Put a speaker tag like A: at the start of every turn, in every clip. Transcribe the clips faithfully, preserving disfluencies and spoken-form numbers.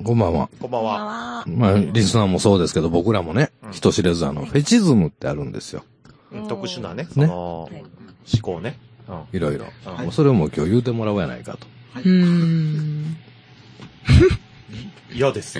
A: こんばんは。
B: こんばんは。
A: まあ、リスナーもそうですけど、僕らもね、うん、人知れずあの、フェチズムってあるんですよ。
B: うん、特殊なね、その、ね、思考ね。
A: うん、いろいろ。うん、もうそれをもう今日言うてもらおうやないかと。
C: うーん。
B: 嫌です。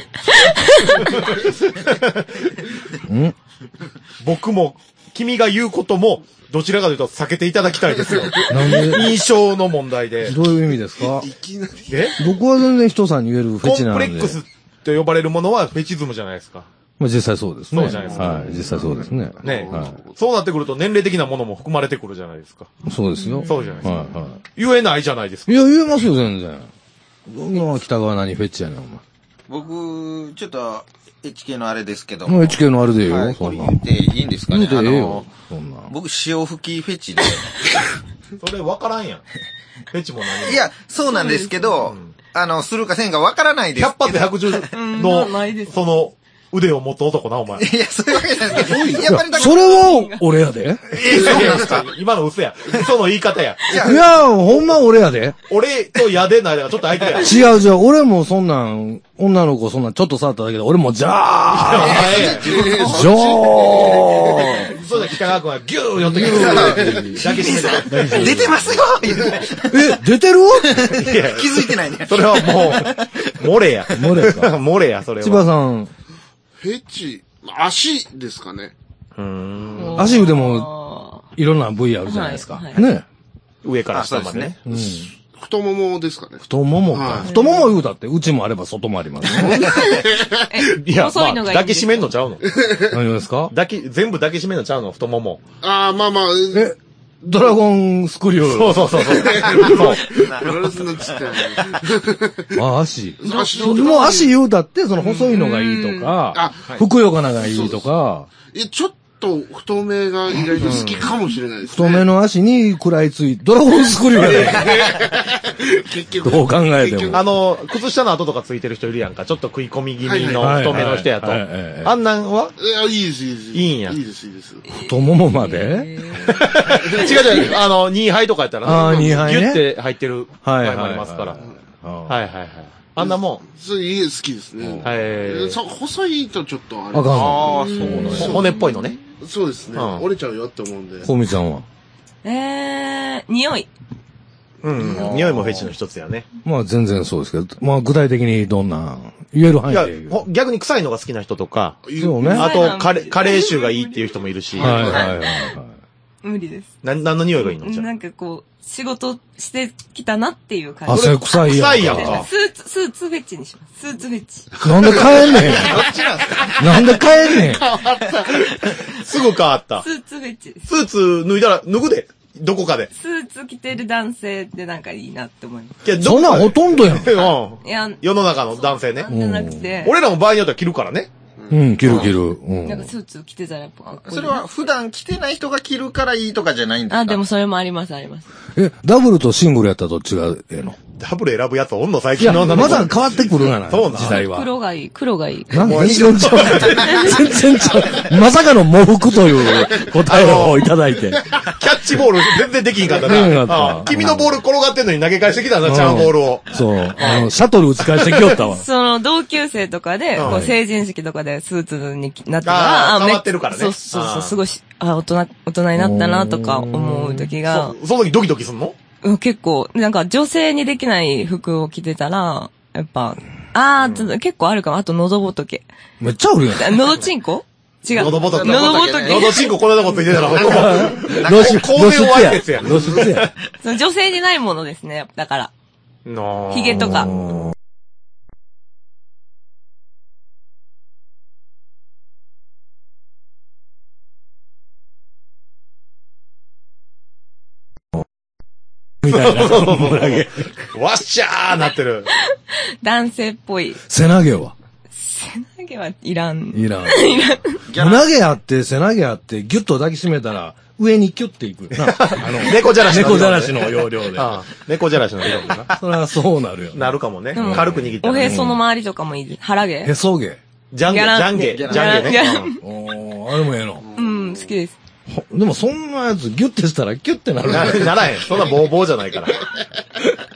A: ん
B: 僕も、君が言うことも、どちらかというと避けていただきたいですよ。
A: なんで
B: 印象の問題で。
A: どういう意味ですか？
D: いきなり。
B: え？
A: 僕は全然人さんに言えるフェチなんで。
B: コンプレックスと呼ばれるものはフェチズムじゃないですか。
A: まあ実際そうですね。
B: そうじゃないですか。
A: はい、実際そうですね。
B: ね、
A: はい、
B: そうなってくると年齢的なものも含まれてくるじゃないですか。
A: そうですよ。
B: そうじゃないですか。
A: はいはい、
B: 言えないじゃないですか。
A: いや、言えますよ、全然。今北川何フェチやねん、お前。
E: 僕、ちょっと、エイチケー のあれですけど
A: も。エイチケー のあれでよ、
E: はい、
A: そんな。
E: 言っていいんですかね。
A: 言うてええよ、そんな。
E: 僕、潮吹きフェチで。
B: それ分からんやん。フェチも何も。
E: いや、そうなんですけど、うん、あの、するかせんか分からないですけど。
B: ひゃっぱつひゃくじゅうの、その、腕を持った男な、お前。
E: いや、そういうわけじゃないですけど。やっぱりだ
A: それは、俺やで。
E: え、そうなんですか？
B: 今の嘘や。嘘の言い方や。
A: いや、ほんま俺やで。
B: 俺とやでないだからちょっと相手や。
A: 違う違う、俺もそんなん、女の子そんなんちょっと触っただけで、俺もじゃーじゃー
B: そうだ、北川君はギュー寄ってきて、抱きしめて。
E: 出てますよ
A: え、出てる
E: 気づいてないね。
B: それはもう、漏れや。
A: 漏れか。
B: 漏れや、それは。
A: 千葉さん。
D: フェチ、足ですかね。
B: うーん。
A: 足腕も、いろんな部位あるじゃないですか。はいはい、ね。
B: 上から下までね。
D: うん、太ももですかね。
A: 太ももか。はい、太もも言うだって、うちもあれば外もありますね。
B: いや、まあ、抱きしめんのちゃうの？
A: 何ですか？
B: 抱き、全部抱きしめんのちゃうの？太もも。
D: ああ、まあまあ。
A: えドラゴンスクリュー。
B: そうそうそうそう。
A: あ、足。足。もう足言うだって、その細いのがいいとか、ふくよかながいいとか。
D: え、ちょっと太めが意外と好きかもしれないですね。
A: 太めの足に食らいついて、ドラゴンスクリューやね。
D: 結局。
A: どう考えても。
B: あの、靴下の跡とかついてる人いるやんか。ちょっと食い込み気味の太めの人やと。あんなんはい
D: や、いいです、いいです。
B: いいんや。
D: いいです、いいです。
A: 太ももまで
B: 違う違う、あの、にはいとかやったら、
A: あにはいね。
B: ギュって入ってる場合もありますから。はいはいはい。あんなも
D: ん。それ好きですね。
B: はい。
D: 細いとちょっとあれ。
A: あかん。
B: ああ、そうなんや。骨っぽいのね。
D: そうですね。折れちゃうよって思うんで。
A: コミちゃんは
C: えー、匂い。
B: うん。匂いもフェチの一つやね。
A: まあ全然そうですけど、まあ具体的にどんな、言える範囲で。
B: いや、逆に臭いのが好きな人とか、
A: そうね。
B: あと、カレー、カレー臭がいいっていう人もいるし。
A: はいはいはい。
C: 無理です。
B: な、何の匂いがいいの？じゃ
C: なんかこう、仕事してきたなっていう感じ。
A: 汗臭いやん。
B: 臭いやんか。
C: スーツ、スーツフェチにします。スーツフェチ。
A: なんで変えんねん。なんで変えんねん。
B: すぐ変わった。
C: スーツフェチ。
B: スーツ脱いだら、脱ぐで。どこかで。
C: スーツ着てる男性ってなんかいいなって思います。
A: そんなんほとんどやん。
B: うん。
C: いや、
B: 世の中の男性ね。
C: じゃなくて。
B: 俺らも場合によっては着るからね。
A: うん、着る着る。うん。
C: なんかスーツ着てたらやっぱかっこいい。
E: それは普段着てない人が着るからいいとかじゃないんですか？
C: あ、でもそれもありますあります。
A: え、ダブルとシングルやったらどっちがええの？
B: ダブル選ぶやつおんの最近の。
A: まだ変わってくるがな。
B: そうな。
A: 時代は。
C: 黒がいい、黒がいい。
A: なんか全然ちゃう。全然ちゃう。まさかの喪服という答えをいただいて。
B: キャッチボール全然できんかったな。君のボール転がってんのに投げ返してきたんだ、ちゃんボールを。
A: そう。あの、シャトル打ち返してきよったわ。
C: その、同級生とかで、こう、成人式とかでスーツになった
B: ら、あ、変わってるからね。
C: そうそうそう、すごい、あ、大人、大人になったなとか思う時が。
B: その時ドキドキすんの？
C: 結構、なんか女性にできない服を着てたら、やっぱ、あー、ちょっと結構あるかも。あと喉仏。
A: めっちゃあるやん。
C: 喉チンコ？違う。
B: 喉仏。
C: 喉仏。
B: 喉チンコこんなとこついてたら、ほんと。
A: 露出
B: 公然わいですやん。
A: 露出や。
C: 女性にないものですね、だから。髭とか。
A: みたいな。
B: わっしゃーなってる。
C: 男性っぽい。
A: 背投げは
C: 背投げはいらん。
A: いらん。いらん。胸毛あって、背投げあって、ギュッと抱きしめたら、上にキュッていくな。あの、
B: 猫じゃらしの。
A: 猫じゃらしの要領で。
B: 猫じゃらしの理論だな。
A: それはそうなるよ。
B: なるかもね。軽く握って。
C: おへその周りとかもいいです。腹毛。
A: へそ毛。
B: ジャンゲ、ジャンゲ、ジャンゲね。
A: おー、あれもええの。
C: うん、好きです。
A: でもそんなやつギュッてしたらキュッてなる。
B: ならへん。そんなボーボーじゃないから。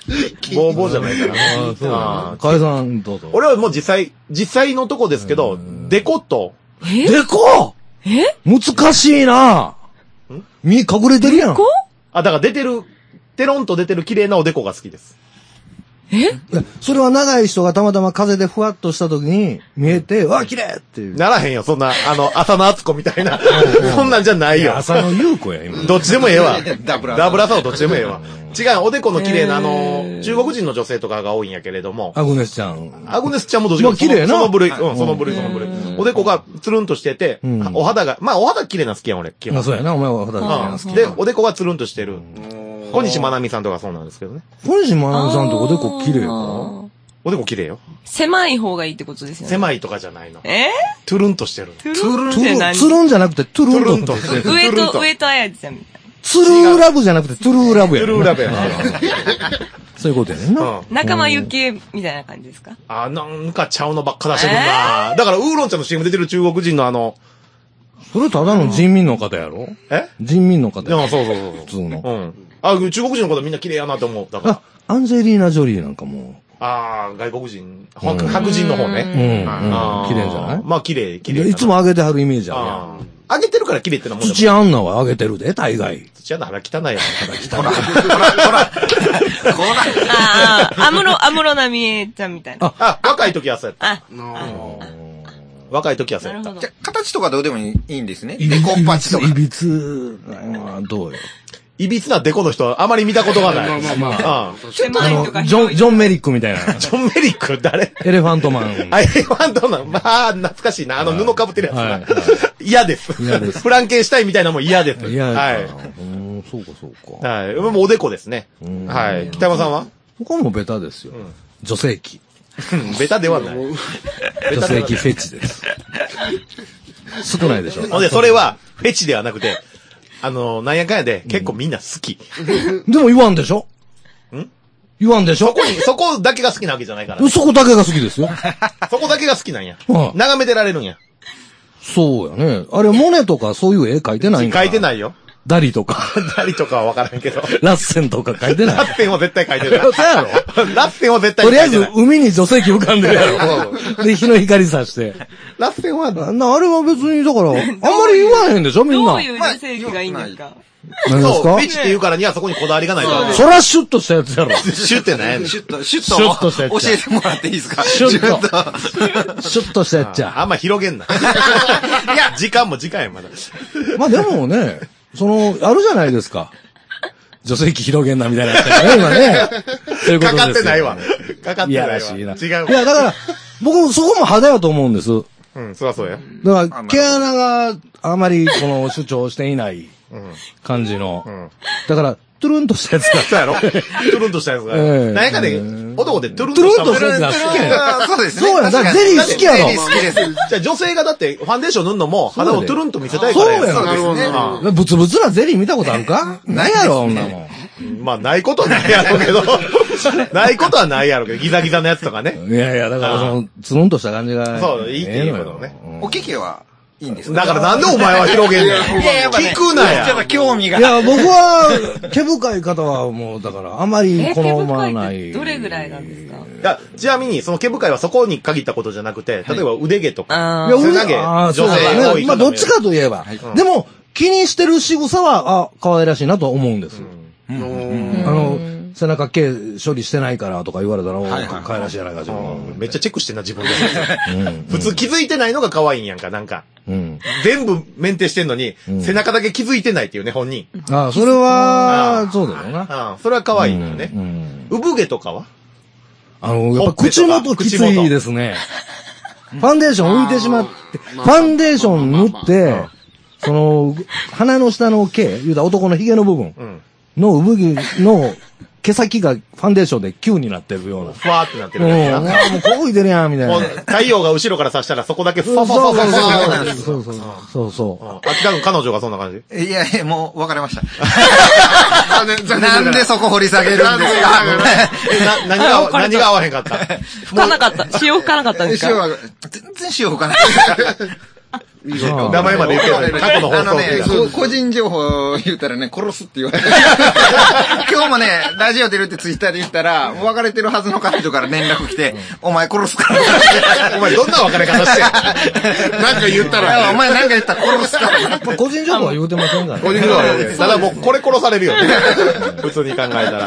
B: ボーボーじゃないから。
A: ああ、そうだ。かえさん、どうぞ。
B: 俺はもう実際、実際のとこですけど、デコと、
A: デコ
C: え
A: 難しいな身隠れてるやん。
C: デコ
B: あ、だから出てる、テロンと出てる綺麗なおでこが好きです。
C: え
A: それは長い人がたまたま風でふわっとした時に見えて、わあ、綺麗っていう。
B: ならへんよ、そんな、あの、浅野敦子みたいな。そんなんじゃないよ。
A: 浅野優子や、今。
B: どっちでもええわ。
E: ダブラ
B: ダブラサオどっちでもええわ。違う、おでこの綺麗な、あの、中国人の女性とかが多いんやけれども。
A: アグネスちゃん。
B: アグネスちゃんもどっちか
A: まあ綺麗な
B: その部類、うん、その部類、その部類。おでこがつるんとしてて、お肌が、まあお肌綺麗な好きやん、俺。基本
A: あ、そうやな、お前は肌好き。
B: うん。で、おでこがつるんとしてる。小西まなみさんとかそうなんですけどね。
A: 小西まなみさんとおでこ綺麗か
B: おでこ綺麗よ。
C: 狭い方がいいってことですよね。
B: 狭いとかじゃないの。
C: え
B: トゥルンとしてる。
C: トゥルンって何
A: つるんじゃなくて、トゥルンと。
C: 上と、上とあやちゃんみたいな。
A: ツルーラブじゃなくて、トゥルーラブや。
B: トゥルーラブやな。
A: そういうことやねんな。
C: 仲間由紀恵みたいな感じですか
B: あ、なんかちゃうのばっか出してくんな。だから、ウーロン茶の シーエム 出てる中国人のあの、
A: それただの人民の方やろ
B: え
A: 人民の方やろ。
B: いや、そうそうそう。
A: 普通の。
B: うん。あ、中国人の方みんな綺麗やなと思う。だから。
A: あ、アンジェリーナ・ジョリーなんかも。
B: ああ、外国人、白人の方ね。
A: うん。綺麗じゃない
B: まあ綺麗、綺麗。
A: いつも上げてはるイメージあるやん。
B: 上げてるから綺麗ってのはもん
A: 土屋アンナは上げてるで、大概。
B: 土屋の腹汚いやん。
E: ほら、ほら、ほら、ほら。
C: ああ、アムロ、アムロナミエちゃんみたいな。
B: あ、若い時はそうやった。
C: あ、
B: 若い時はそうやった。
C: なるほど。
E: 形とかどうでもいいんですね。デコッパチとか。
A: いびつ、どうよ。
B: いびつなデコの人はあまり見たことがない。
D: まあまあまあ。
C: 狭いとか
A: ジョン、ジョンメリックみたいな。
B: ジョン・メリック誰
A: エレファントマン。
B: あ、エレファントマン。まあ、懐かしいな。あの布かぶってるやつ
A: はい
B: な。嫌です。
A: 嫌です
B: フランケンシュタインみたいなのも嫌です。
A: いや、
B: はい。
A: うん、そうかそうか。
B: はい。もうおでこですね。はい。北山さんは
A: 僕はもうベタですよ。女性器。
B: ベタではない。
A: 女性器フェチです。少ないでしょ。
B: ほんで、それは、フェチではなくて、あの、なんやかんやで、結構みんな好き。
A: でも言わんでしょん言わんでしょ
B: そこに、そこだけが好きなわけじゃないから。
A: そこだけが好きですよ。
B: そこだけが好きなんや。
A: うん
B: 眺めてられるんや。
A: そうやね。あれ、モネとかそういう絵描いてないんか。
B: 書いてないよ。
A: ダリとか、
B: 誰とかはわからんけど。
A: ラッセンとか描いてない。
B: ラッセンは絶対書いてる。
A: そうやろ
B: ラッセンは絶対
A: とりあえず
B: 書いてない。
A: 海に女性器浮かんでるやろ。で、日の光さして。
B: ラッセンは、
A: な、あれは別に、だから、あんまり言わへんでしょみんな。
C: どういう女性器がいいんですか
B: そう、
A: 何ですか
B: フェチって言うからにはそこにこだわりがないと。
A: そらシュッとしたやつやろ。
B: シュってないやん。
E: シュッと、シュッと、
A: シュッとしたやつ
E: 教えてもらっていいですか
A: シュッと
E: シュッ
A: シュッとしたやつじゃ。
B: あんま広げんな。いや、時間も時間や、まだ。
A: まあでもね、その、あるじゃないですか。女性器広げんなみたいなやつね。今ね。そういうことですよ。
B: かかってないわ。かかって
A: い
B: ないわ。
A: やらしいな。
B: 違う。
A: いや、だから、僕そこも派手やと思うんです。
B: うん、そらそうや。
A: だから、毛穴があまりこの主張していない
B: うん。
A: 感じの。
B: ん
A: だから、トゥルンとしたやつが。
B: そうやろトゥルンとしたやつが。
A: ええ
B: なんやかで、男でトゥルン
A: トゥルン
B: としたもん
A: としたやつが好きやん。
E: と。そうですね。
A: そうやんだからゼリー好きやろ
E: ゼリー好きです。
B: じゃあ女性がだってファンデーション塗んのも肌をトゥルンと見せたいか
A: そう
B: らや。
A: やん。
D: なるほどね。
B: うん
A: ブツブツなゼリー見たことあるかないやろ、女も
B: まあ、ないことはないやろうけど。ないことはないやろうけど、ギザギザのやつとかね。
A: ん。いやいや、だからその、つるんとした感じが。
B: そういいっていうことね
A: ええのよ
E: おけけはいいんですか
B: だからなんでお前は広げんねん。聞くな
E: ちょっと
B: や。
E: 興味が。
A: いや、僕は、毛深い方はもう、だから、あまり好まない。
C: どれぐらいなんですか
B: いや、ちなみに、その毛深いはそこに限ったことじゃなくて、例えば腕毛とか。
C: あ
A: いや、
B: 背投げ
A: あーそう
B: 女性
A: だね。
B: 多い方も
A: まあ、どっちかといえば。でも、気にしてる仕草は、あ、可愛らしいなと思うんです。あの、背中毛処理してないからとか言われたら、お可愛らしいやないか、自分。
B: めっちゃチェックしてんな、自分で。普通気づいてないのが可愛いんやんか、なんか。
A: うん。
B: 全部メンテしてんのに、背中だけ気づいてないっていうね、本人。
A: あ、それは、そうだよな。
B: ああ、それは可愛いんだよね。産毛とかは
A: あの、やっぱ口元きついですね。ファンデーション浮いてしまって、ファンデーション塗って、その、鼻の下の毛、言うたら男の髭の部分の産毛の毛先がファンデーションで球になってるような。
B: ふわーってなって
A: うん、
B: るやつな。
A: もうこう浮いてるやん、みたいな。
B: もう太陽が後ろから差したらそこだけフ
A: そう
B: ァファファファファ
A: そうそうそう。そうそう。
B: あ、違う、彼女がそんな感じ。
E: いやいや、もう分かりました。
D: 残念、残念。
E: なんでそこ掘り下げるんですか
B: え、な、何が、何が合わへんかった
C: 吹かなかった。潮吹かなかったんですか
E: 塩は、全然塩吹かない。
B: 名前まで言ってない。過去の放送で。
E: あのね、個人情報言ったらね、殺すって言われて。今日もね、ラジオ出るってツイッターで言ったら、別れてるはずの彼女から連絡来て、お前殺すから。
B: お前どんな別れ方してん
D: なんか言ったら。
E: お前なんか言ったら殺すから。
A: 個人情報は言うてませんからね。
B: 個人情報は言うて。ただもうこれ殺されるよね。普通に考えたら。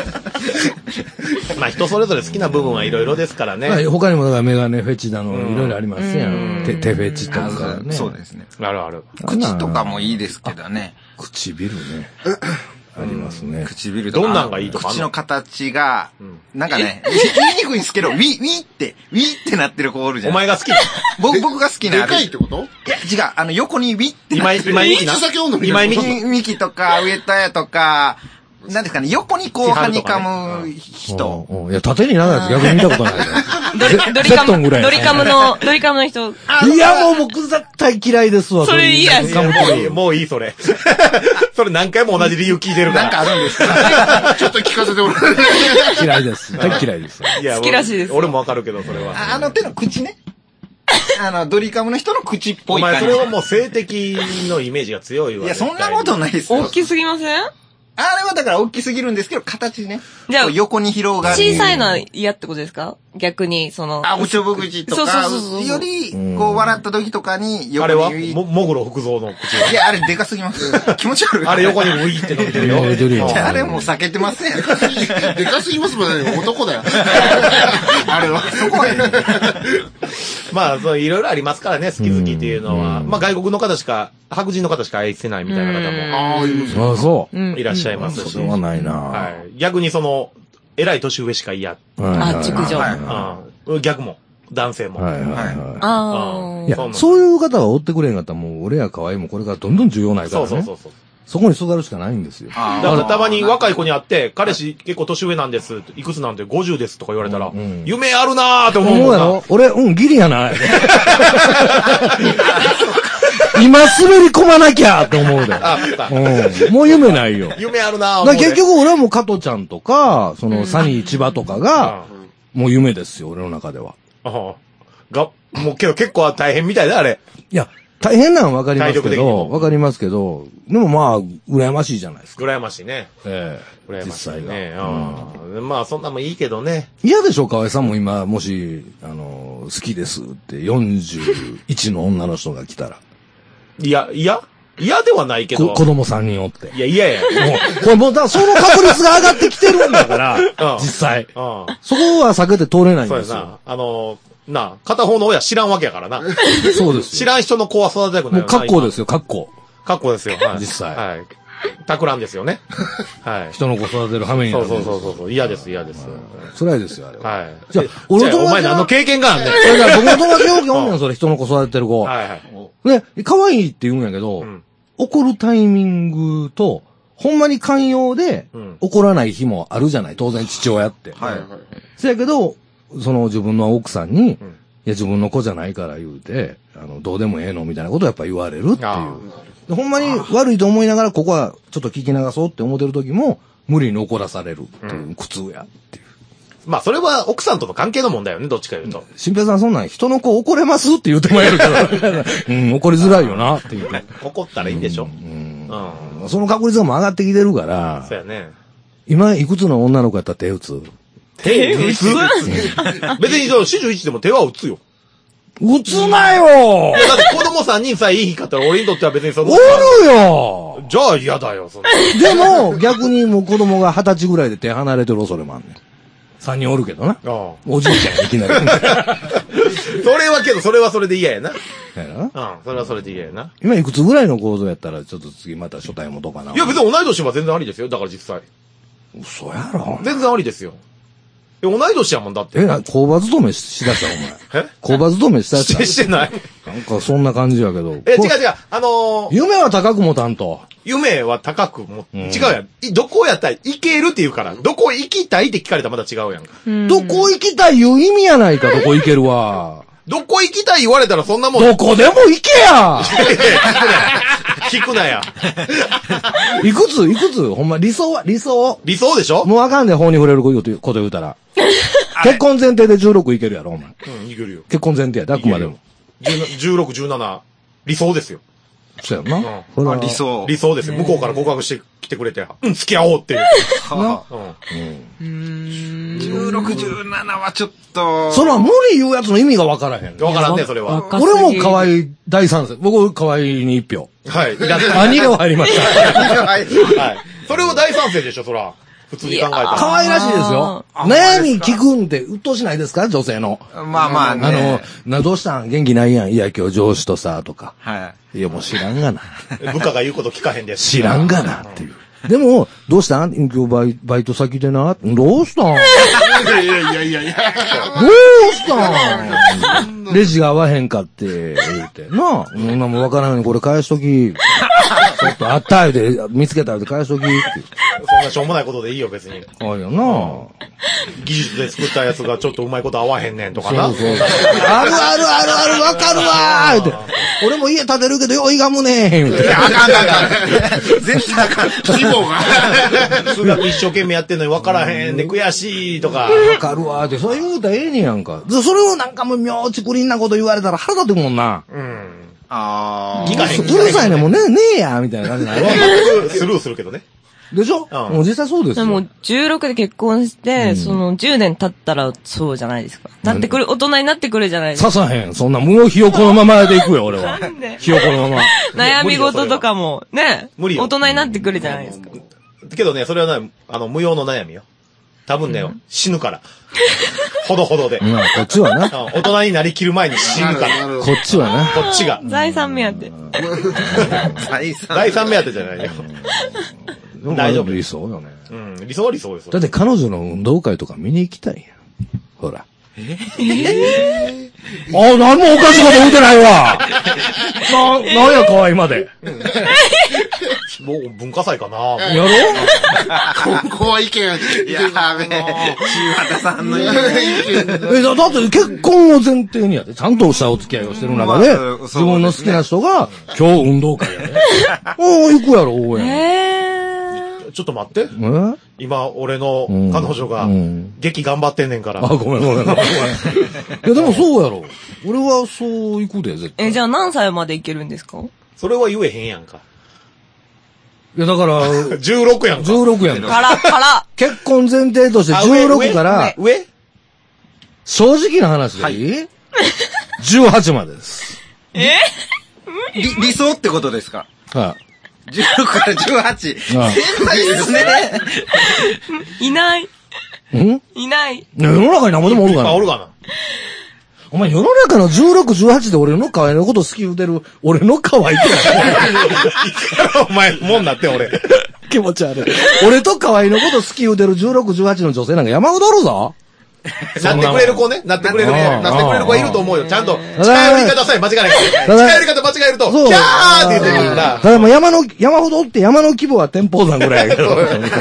B: まあ人それぞれ好きな部分はいろいろですからね。
A: まあ、他にもだからメガネフェチなのいろいろありますやん。手、手フェチとかね。
E: そうですね。
B: あるある。
E: 口とかもいいですけどね。
A: 唇ね。ありますね。
E: 唇とか。
B: どんなんがいいとか。
E: 口の形が、なんかね、言いにくいんですけど、ウィ、ウィって、ウィってなってる子おるじゃん。
B: お前が好き
E: 僕、僕が好きな。
D: でかいってこと？
E: いや、違う。あの、横にウィって
B: 今井、今井美樹な。
E: 今井美樹とか、上戸彩とか、なんですかね、横にこう、はにかむ人。
A: いや、縦に長いやつ逆に見たことない。
C: ドリ、ドリカム、ドリカムの、ドリカムの人。
A: いや、もう僕絶対嫌いですわ。
C: それ嫌ですよ。
B: もういい、それ。それ何回も同じ理由聞いてるから。
E: なんかあるんですか？
D: ちょっと聞かせてもら
A: う。嫌いです。大嫌いです。
B: いや、
C: 好きらしいです。
B: 俺もわかるけど、それは。
E: あの手の口ね。あの、ドリカムの人の口っぽい感じ。
B: お前、それはもう性的のイメージが強いわ。
E: いや、そんなことないですよ。
C: 大きすぎません？
E: あれはだから大きすぎるんですけど、形ね。
C: じゃあ、
E: 横に広がる。
C: 小さいのは嫌ってことですか？逆に、その。
E: あ、おちょぼ口とか、より、こう、笑った時とかに、
B: 横に。あれはも、もぐろ福蔵の口は。
E: いや、あれでかすぎます。気持ち悪い。
B: あれ横にウィーって伸びてるよ。
A: 出るよ。
E: あれもう避けてません。
D: でかすぎますもんね。男だよ。あれは。
E: そこはね。
B: まあ、そう、いろいろありますからね、好き好きっていうのは。まあ、外国の方しか、白人の方しか愛せないみたいな方も。
D: ああ、います。
A: ああ、そう。
B: いらっしゃいますし。
A: それはないな。
B: はい。逆にその、偉い年上しか嫌。
C: あ、熟女。
B: うん。逆も。男性も。
A: はいはいはい。
C: ああ。
A: いや、そういう方がおってくれんかったらもう俺や河合もこれからどんどん重要ないからね。
B: そうそうそう。
A: そこに育るしかないんですよ。
B: だからたまに若い子に会って、彼氏結構年上なんです。いくつなんてごじゅうですとか言われたら、夢あるなーって思うもんな。
A: 思うやろ？俺、うん、ギリやな。今滑り込まなきゃって思うで。
B: あ、
A: うん。もう夢ないよ。
B: 夢あるな
A: ー。結局俺はもう加トちゃんとか、そのサニー千葉とかが、もう夢ですよ、俺の中では。
B: あが、もうけど結構大変みたいだ、あれ。
A: いや、大変なのはわかりますけど、わかりますけど、でもまあ、羨ましいじゃないですか。
B: 羨ましいね。
A: え
B: え。羨ましいね。うん。まあ、そんなもいいけどね。
A: 嫌でしょ、河合さんも今、もし、あの、好きですってよんじゅういちの女の人が来たら。
B: いや、いや嫌ではないけど。
A: 子供さんにんおって。
B: いや、嫌や。
A: もう、これもう、だその確率が上がってきてるんだから、実際。そこは避けて通れないんですよ。
B: そうやな。あの、な片方の親知らんわけやからな。
A: そうです。
B: 知らん人の子は育てたくない。
A: もう格好ですよ、格好。
B: 格好ですよ。はい、
A: 実際。
B: はい。たくらんですよね。はい。
A: 人の子育てる羽目になる。
B: そうそうそうそう。嫌です、嫌です。
A: 辛いですよ、あれは。
B: はい。
A: じゃあ、俺の友達。
B: お前何の経験があんねん。
A: いや、僕の友達よくおんねん、それ、人の子育ててる子。
B: はいはい。
A: ね、可愛いって言うんやけど、怒るタイミングと、ほんまに寛容で、怒らない日もあるじゃない、当然父親って。
E: はいはい。
A: そやけど、その自分の奥さんに、いや、自分の子じゃないから言うて、あの、どうでもええのみたいなことをやっぱ言われるっていう。ほんまに悪いと思いながら、ここはちょっと聞き流そうって思ってる時も、無理に怒らされるっていう苦痛やっていう。
B: まあ、それは奥さんとの関係の問題よね、どっちか言うと。
A: 新平さんそんなん人の子怒れますって言うてもらえるけど、うん、怒りづらいよなっていう。
B: 怒ったらいいんでしょ。うん。
A: うん。その確率がも上がってきてるから、
B: そうやね。
A: 今、いくつの女の子やったら手打つ？
B: 手打つ別に、よんじゅういちでも手は打つよ。
A: 打つなよ。
B: いや、だって子供さんにんさえいい日かったら俺にとっては別にその。
A: おるよ。
B: じゃあ嫌だよ、そんな。
A: でも、逆にもう子供が二十歳ぐらいで手離れてる恐れもあんねん。三人おるけどな。おじいちゃんやいきなり。
B: それはけど、それはそれで嫌やな。
A: やな。
B: うん、それはそれで嫌やな。
A: 今いくつぐらいの構造やったら、ちょっと次また初対持とうかな。
B: いや、別に同い年は全然ありですよ。だから実際。
A: 嘘やろ。
B: 全然ありですよ。え、同い年やもんだって。
A: え、工場勤めしだしたお前。え工場勤めしたやつ。
B: してしてない。
A: なんかそんな感じやけど。
B: え、違う違う。あのー、
A: 夢は高く持たんと。
B: 夢は高くも、うん、違うやん。どこやったら行けるって言うから。どこ行きたいって聞かれたらまた違うやんか。
A: んどこ行きたいいう意味やないか、どこ行けるわ。
B: どこ行きたい言われたらそんなもん。
A: どこでも行けや
B: 聞くなや。
A: いくついくつほんま理想は理想。
B: 理想でしょ
A: もうあかんで法に触れること言うたら。結婚前提でじゅうろくいけるやろ、お前。
B: うん、いけるよ。
A: 結婚前提やで、あくまでも。
B: じゅうろく、じゅうなな。 理想ですよ。
A: そうやな。
B: うん
E: あ理想。
B: 理想ですよ。向こうから告白してきてくれて、うん、付き合おうっていう。
E: な
B: うん。
E: じゅうろく、じゅうななはちょっと。
A: それは無理言うやつの意味がわからへん。
B: わからんね、それは。
A: 俺も河合大賛成。僕、河合に一票。
B: はい。
A: あ、に票入りました。
B: はい。それを大賛成でしょ、そら。普通に考えたら。
A: 可愛らしいですよ。悩み聞くんで、鬱陶しないですか女性の。
E: まあまあね。
A: あの、な、どうしたん元気ないやん。いや、今日上司とさ、とか。
E: はい。
A: いや、もう知らんがな。
B: 部下が言うこと聞かへんです。
A: 知らんがな、っていう。でも、どうしたん今日バイバイト先でな。どうしたん
D: いやいやいやいやいや。
A: どうしたんレジが合わへんかって言うて。なあ、そんなもんわからんようにこれ返しとき。ちょっとあったよで、見つけたよで返しときって。
B: そんなしょうもないことでいいよ、別に。
A: ああよな。
B: 技術で作ったやつがちょっとうまいこと合わへんねんとかな。
A: そうそう。あるあるあるあるわかるわーって。俺も家建てるけどよいがむねー言うて。
E: いや、あかんあかんあかん。絶対あかん。
D: 規模が。
B: 数学一生懸命やってんのに分からへんで悔しいとか。
A: わかるわーって。そう言うたらええねやんか。それをなんかもう妙ちくりんなこと言われたら腹立ってくもんな。
B: うん。
E: あ
B: 聞かへん。
A: うるさいね、もうね、ねえやみたいな感じになる。
B: スルーするけどね。
A: でしょ
B: うん
A: もう実際そうですよ。
C: でも、じゅうろくで結婚して、うん、その、じゅうねん経ったらそうじゃないですか。なってくる、大人になってくるじゃないですか。
A: 刺さへん。そんな、もうひよこのままでいくよ、俺は。
C: なんで
A: ひよこのまま。
C: 悩み事とかも、ね。
B: 無理よ。
C: 大人になってくるじゃないですか。
B: けどね、それはね、あの、無用の悩みよ。多分ね、うん、死ぬから。ほどほどで。
A: うん、こっちはな。
B: 大人になりきる前に死ぬから。
A: こっちはな。
B: こっちが。
C: 財産目当て。
E: 財産。
B: 財産目当てじゃないよ。大丈夫。
A: 理想よね。
B: うん、理想は理想ですよ。
A: だって彼女の運動会とか見に行きたいやん。ほら。ええー、あ、何もおかしいこと言うてないわ。な、なんや、可愛いまで。
B: もう文化祭かな。
A: やろ
D: ここは意見が
E: いやべえ。柴田さんの意見。
A: え、だ、だって結婚を前提にやで、ちゃんとしたお付き合いをしてる中で、まあ、自分の好きな人が、今日運動会やね。おー、行くやろ、応援。
C: えー
B: ちょっと待って。今、俺の彼女が、劇頑張ってんねんから。
A: あ、ごめんごめんごめん。いや、でもそうやろ。俺はそう行くで、絶対。
C: え、じゃあ何歳まで行けるんですか？
B: それは言えへんやんか。
A: いや、だから、
B: じゅうろくやんか。
A: じゅうろくやんか。
C: から、から。
A: 結婚前提としてじゅうろくから、
B: 上
A: 正直な話でいい ?じゅうはち までです。
C: え
E: 理、理想ってことですか？
A: はい。
E: じゅうろくからじゅうはち。
A: ああ
E: 先輩ですね。
C: いない。
A: ん
C: いない。
A: 世の中に何もでもおるかな。
B: あ、おるかな。
A: お前世の中のじゅうろく、じゅうはちで俺の可愛いのこと好き言うてる、俺の可愛いって
B: お前、もんなって俺。
A: 気持ち悪い。俺と可愛いのこと好き言うてるじゅうろく、じゅうはちの女性なんか山ほどおるぞ。
B: なってくれる子ね。なってくれる子。なってくれる子はいると思うよ。ちゃんと。近寄り方さえ間違えないから。近寄り方間違えると、キャーって言ってくるんだ。
A: ただもう山の、山ほどって山の規模は天保山ぐらいやけど。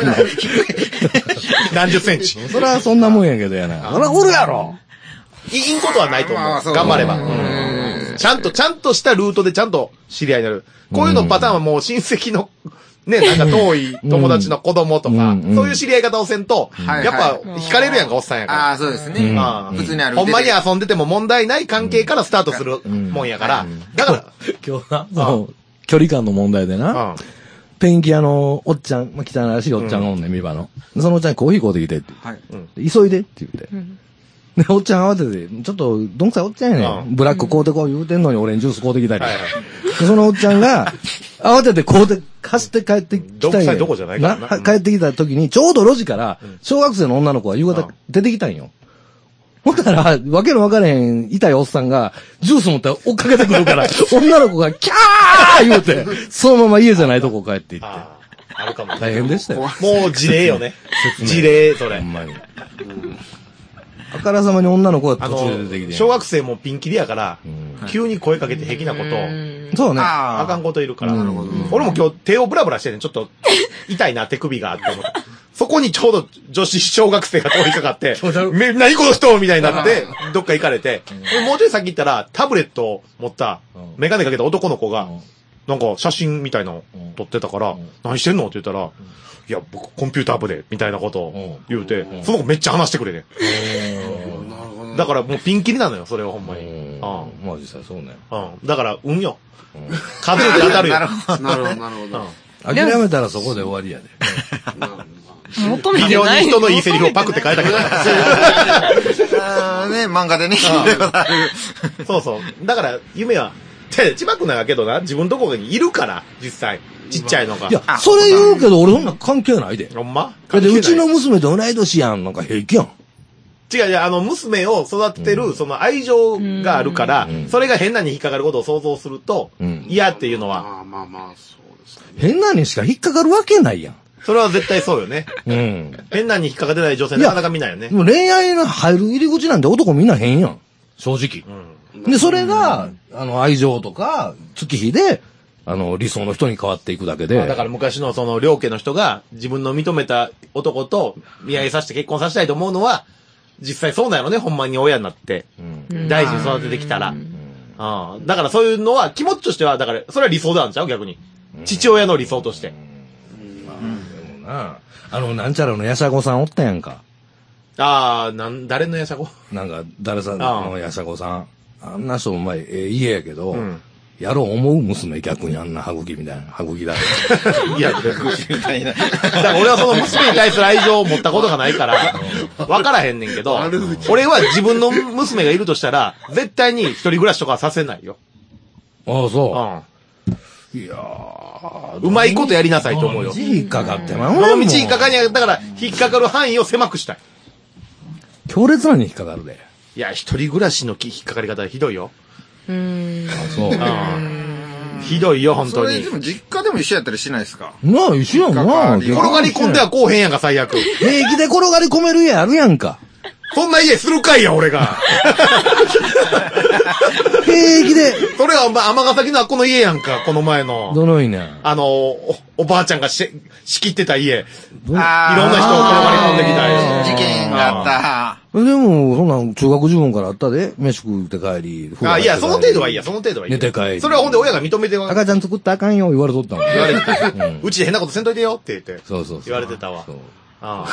B: 何十センチ。
A: それはそんなもんやけどやな。それはおるやろ。
B: いいことはないと思う。頑張れば。ちゃんと、ちゃんとしたルートでちゃんと知り合いになる。こういうのパターンはもう親戚の、ね、なんか遠い友達の子供とか、そういう知り合い方をせんと、やっぱ惹かれるやんか、おっさんやから。
E: ああ、そうですね。普通にある。
B: ほんまに遊んでても問題ない関係からスタートするもんやから。だから、
A: 今日な、その、距離感の問題でな、ペンキ屋のおっちゃん、まあ、汚らしいおっちゃんがおんねん、見場の。そのおっちゃんにコーヒー買うてきてって。急いでって言って。で、おっちゃん慌てて、ちょっと、どんくさいおっちゃんやねん。ブラック買うてこう言うてんのにオレンジジュース買うてきたり。で、そのおっちゃんが、慌てて買うて、貸して帰ってきたんや。
B: どこじゃないかな。
A: 帰ってきた時に、ちょうど路地から、小学生の女の子が夕方出てきたんよ。ほんたら、わけのわからへん、痛いおっさんが、ジュース持って追っかけてくるから、女の子が、キャー言うて、そのまま家じゃないとこ帰っていって。
B: あるかも。
A: 大変でしたよ。
B: もう事例よね。事例、それ。
A: ほんまに。あからさまに女の子が途中で出てきて。
B: 小学生もピンキリやから、急に声かけて平気なこと。
A: そうね。
B: あかんこといるから。俺も今日手をブラブラしてね、ちょっと痛いな、手首がって思って。そこにちょうど女子小学生が通りかかって、め、何この人みたいになって、どっか行かれて、もうちょい先行ったら、タブレットを持った、メガネかけた男の子が、なんか写真みたいなの撮ってたから、何してんのって言ったら、いや、僕、コンピューター部で、みたいなことを言うて、その子めっちゃ話してくれて。 だからもうピンキリなのよ、それはほんまに。
A: うん。まあ実際そうね。
B: うん。だから、運よ。風って当たるよ。
D: なるほど、なるほど。
A: 諦めたらそこで終わりやで。
C: 求め
B: 微妙
C: てない。
B: に人のいいセリフをパクって変えたけど。
E: あーね、漫画でね、聞いたことある。
B: そうそう。だから、夢は、て、千葉くんなんやけどな、自分のところにいるから、実際。ちっちゃいのが。
A: いや、それ言うけど俺そんな関係ないで。
B: ほんま
A: だってうちの娘と同い年やん。なんか平気やん。
B: 違う違う、あの、娘を育ててる、その愛情があるから、それが変なに引っかかることを想像すると、嫌っていうのは。
D: まあまあまあ、そうですね。
A: 変なにしか引っかかるわけないやん。
B: それは絶対そうよね。
A: うん。
B: 変なに引っかかってない女性なかなか見ないよね。
A: でも恋愛の入る入り口なんて男みんな変やん。正直。で、それが、あの、愛情とか、月日で、あの、理想の人に変わっていくだけで。
B: だから昔のその、両家の人が自分の認めた男と見合いさせて結婚させたいと思うのは、実際そうなのね、ほんまに親になって。うん、大事に育ててきたら。うん、だからそういうのは、気持ちとしては、だから、それは理想なんちゃう逆に。父親の理想として。うん
A: うん、でもな、あの、なんちゃらのやしゃごさんおったやんか。
B: ああ、なん、誰のやしゃご
A: なんか、誰さんのやしゃごさん。あんな人もまあ、ええ家やけど、うん、やろう思う娘逆にあんな歯茎みたいな、歯茎だ。
B: いや、歯茎みたいな。だから俺はその娘に対する愛情を持ったことがないから、わからへんねんけど、俺は自分の娘がいるとしたら、絶対に一人暮らしとかはさせないよ。
A: ああ、そう。うん。いや
B: ー。うまいことやりなさいと思うよ。
A: 道引っかかってまう
B: この道引っかかりや、だから、引っかかる範囲を狭くしたい。
A: 強烈なに引っかかるで。
B: いや、一人暮らしの引っかかり方はひどいよ。
C: うーん。
A: あ、そう。
B: ひどいよ、本当に。
E: それでも実家でも一緒やったりしないですか？
A: なあ、一緒やんな。
B: 転がり込んではこうへんやんか、最悪。
A: 平気で転がり込める家あるやんか。
B: そんな家するかいや、俺が。
A: 平気で。
B: それは、ま、尼崎のあっこの家やんか、この前の。
A: どの家
B: あの、お、おばあちゃんがし、仕切ってた家。いろんな人を転
E: あ
B: がり込んできたよ。
E: 事件があった。
A: でも、そんなん中学時分からあったで。飯食って帰り。
B: あ、いや、その程度はいいや、その程度はいい。
A: 寝て帰り。
B: それはほんで親が認めては。
A: 赤ちゃん作ったらあかんよ、言われとったの。
B: 言われてた。うちで変なことせんといてよって言って。
A: そうそうそう。
B: 言われてたわ。
A: そう。
B: ああ。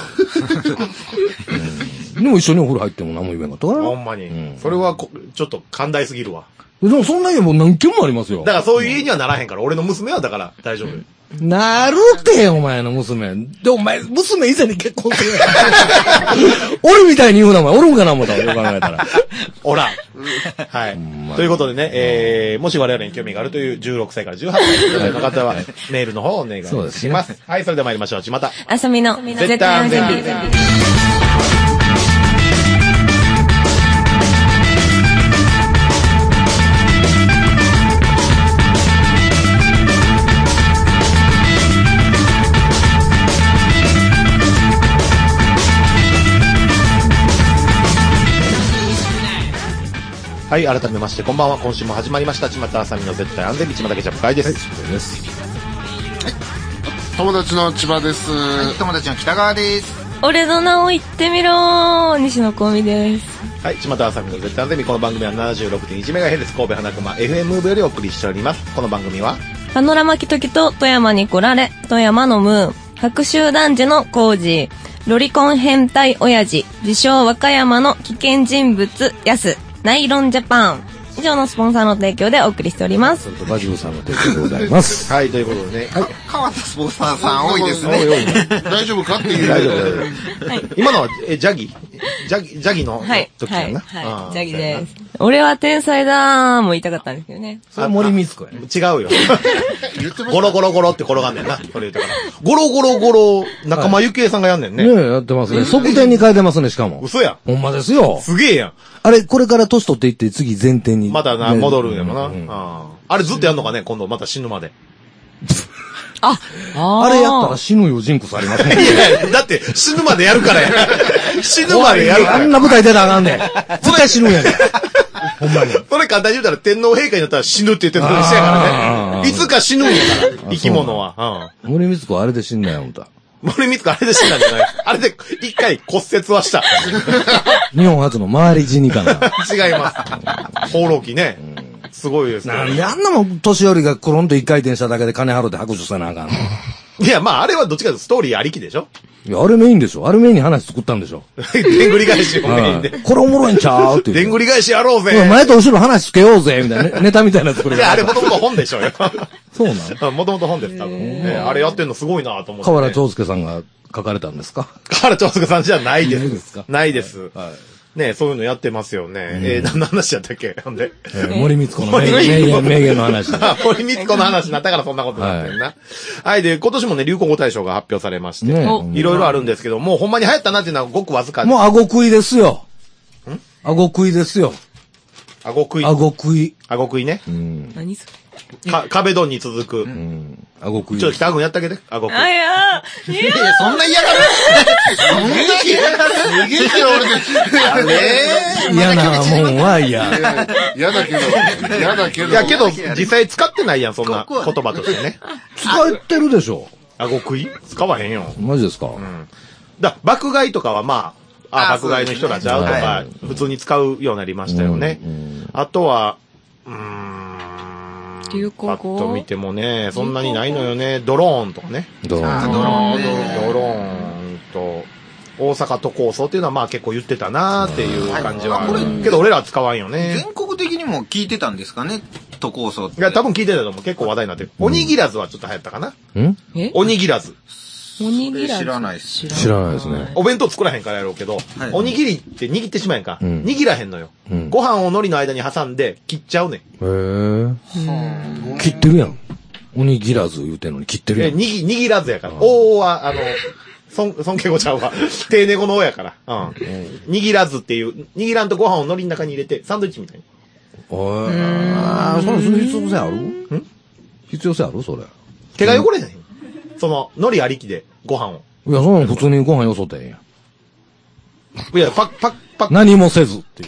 A: でも一緒にお風呂入っても何も言えなかったから。
B: ほんまに。それはこ、ちょっと寛大すぎるわ。
A: でもそんな家もう何軒もありますよ。だ
B: からそういう家にはならへんから、俺の娘はだから大丈夫。
A: なるって、お前の娘。で、お前、娘以前に結婚する。俺みたいに言うな、お前。おるんかな思ったわ、よく考えたら。
B: おら。はい。ということでね、えー、もし我々に興味があるというじゅうろくさいからじゅうはっさいの方は、メールの方をお願いします。はい、それでは参りましょう。ちまた。
C: あさみの絶対安全日。
B: はい、改めまして、こんばんは。今週も始まりました。ちまたあさみの絶対安全日、ちまたけちゃ深いです。はい、そうです。
D: 友達の千葉です。
E: はい、友達の北川です。
C: 俺の名を言ってみろ西野幸美です。
B: はい、ちまたあさみの絶対安全日、この番組は ななじゅうろくてんいちメガヘルツ 神戸花熊 エフエム ムーブよりお送りしております。この番組は、
C: パノラマキトキと富山に来られ、富山のムーン、白州男児のコージー、ロリコン変態親父、自称和歌山の危険人物、ヤス、ナイロンジャパン。以上のスポンサーの提供でお送りしております。
A: バジルさんの提供でございます。
B: はい、ということでね。はい、
E: 変わったスポンサーさん多いですね。
D: 大丈夫かっていう。
B: 大丈夫、大丈夫。はい、今のは、え、ジャギジャギ、ジャギの時やな。
C: はい、はい、ジャギです。俺は天才だーも言いたかったんですけどね。
A: それ森光子やね。
B: 違うよ。ゴロゴロゴロって転がんねんな。それ言ったから。ゴロゴロゴロ、仲間由紀恵さんがやんねんね。
A: ねえ、やってますね。側転に変えてますね、しかも。
B: 嘘やん。
A: ほんまですよ。
B: すげえやん。
A: あれ、これから年取っていって次前転に。
B: またな、戻るんやもな。うんうん、あ, あれずっとやんのかね、今度また死ぬまで。
C: あ、
A: あれやったら死ぬよ、ジンクスありますね。
B: いや、だって死ぬまでやるからや。死ぬまでやるから。
A: あんな舞台出たらあかんねん。絶対死ぬんやねん。ほんまに。
B: それ簡単に言うたら天皇陛下になったら死ぬって言ってたのにしてやからね。いつか死ぬんやから、生き物は。
A: うん、森光子あれで死んだよ、思った。
B: 森光子あれで死んだんじゃないあれで一回骨折はした。
A: 日本初の周り死にかな。
B: 違います。放浪記ね。すごいですね。
A: なんであんなもん年寄りがコロンと一回転しただけで金払って拍手せなあかんの。
B: いや、まああれはどっちかというとストーリーありきでしょ
A: いや、あれメインでしょ。あれメインに話作ったんでしょ。
B: でんぐり返しをメインで。
A: これおもろいんちゃうって
B: でんぐり返しやろうぜ。
A: 前と後ろ話つけようぜ、みたいな。ネタみたいな作り方。
B: いや、あれもともと本でしょうよ。
A: そうなの
B: もともと本です、多分。ねあれやってんのすごいなと思って。
A: 河原長介さんが書かれたんですか？
B: 河原長介さんじゃないです。
A: ないですか？
B: ないです。
A: はい。
B: ねそういうのやってますよね。えー、何の話やったっけほんで。
A: えー、森光子の名言、名言の話。
B: 森光子の話になったからそんなことになってんな。はい、はい、で、今年もね、流行語大賞が発表されまして、ね、いろいろあるんですけど、もうほんまに流行ったなっていうのはごくわずかで。
A: もう顎食いですよ。ん顎食いですよ。
B: 顎食い。
A: 顎食い。
B: 顎食いね。
C: うん。何それ
B: か、壁ドンに続く。う
A: ん。顎食い。
B: ちょっと北君やってあげて。顎食い。
C: あ、いや
E: いやいや、そんな嫌がるそんな嫌がる
D: すげえ嫌われてる。
E: あれ
A: 嫌なもんは嫌。
D: 嫌だけど、嫌だけど。
B: いや、けど、実際使ってないやん、そんな言葉としてね。
A: 使ってるでしょ。
B: 顎食い使わへんよ。
A: マジですか？
B: うん。だ、爆買いとかはまあ、あ、爆買いの人らちゃうとか、普通に使うようになりましたよね。あとは、うーん。
C: 流行語
B: パッと見てもね、そんなにないのよね。ドローンとかね。
A: ドローン。
E: ドローン。
B: ドローンと、大阪都構想っていうのはまあ結構言ってたなーっていう感じはある。けど俺らは使わんよね。
E: 全国的にも聞いてたんですかね都構想って。
B: いや、多分聞いてたと思う。結構話題になってる。おにぎらずはちょっと流行ったかな。
A: ん
C: え
B: おにぎらず。
C: おにぎらず
E: 知らないっす。
A: 知らないですね。
B: お弁当作らへんからやろうけど、
E: はい、
B: おにぎりって握ってしまえんか。
A: うん、
B: 握らへんのよ、うん。ご飯を海苔の間に挟んで切っちゃうねん。
A: へー。切ってるやん。おにぎらず言うてんのに切ってるやん。
B: え、にぎ、握らずやから。おーは、あの、尊、尊敬語ちゃうわ。丁寧語のおやから。うん。握らずっていう、握らんとご飯を海苔の中に入れて、サンドイッチみたいに。
A: おー。あー、それ必要性ある？ん必要性あるそれ。
B: 手が汚れない、うん、その、海苔ありきでご飯を。
A: いや、その普通にご飯よそってええや
B: ん。いや、パッ、パッ、パッ。
A: 何もせずっていう。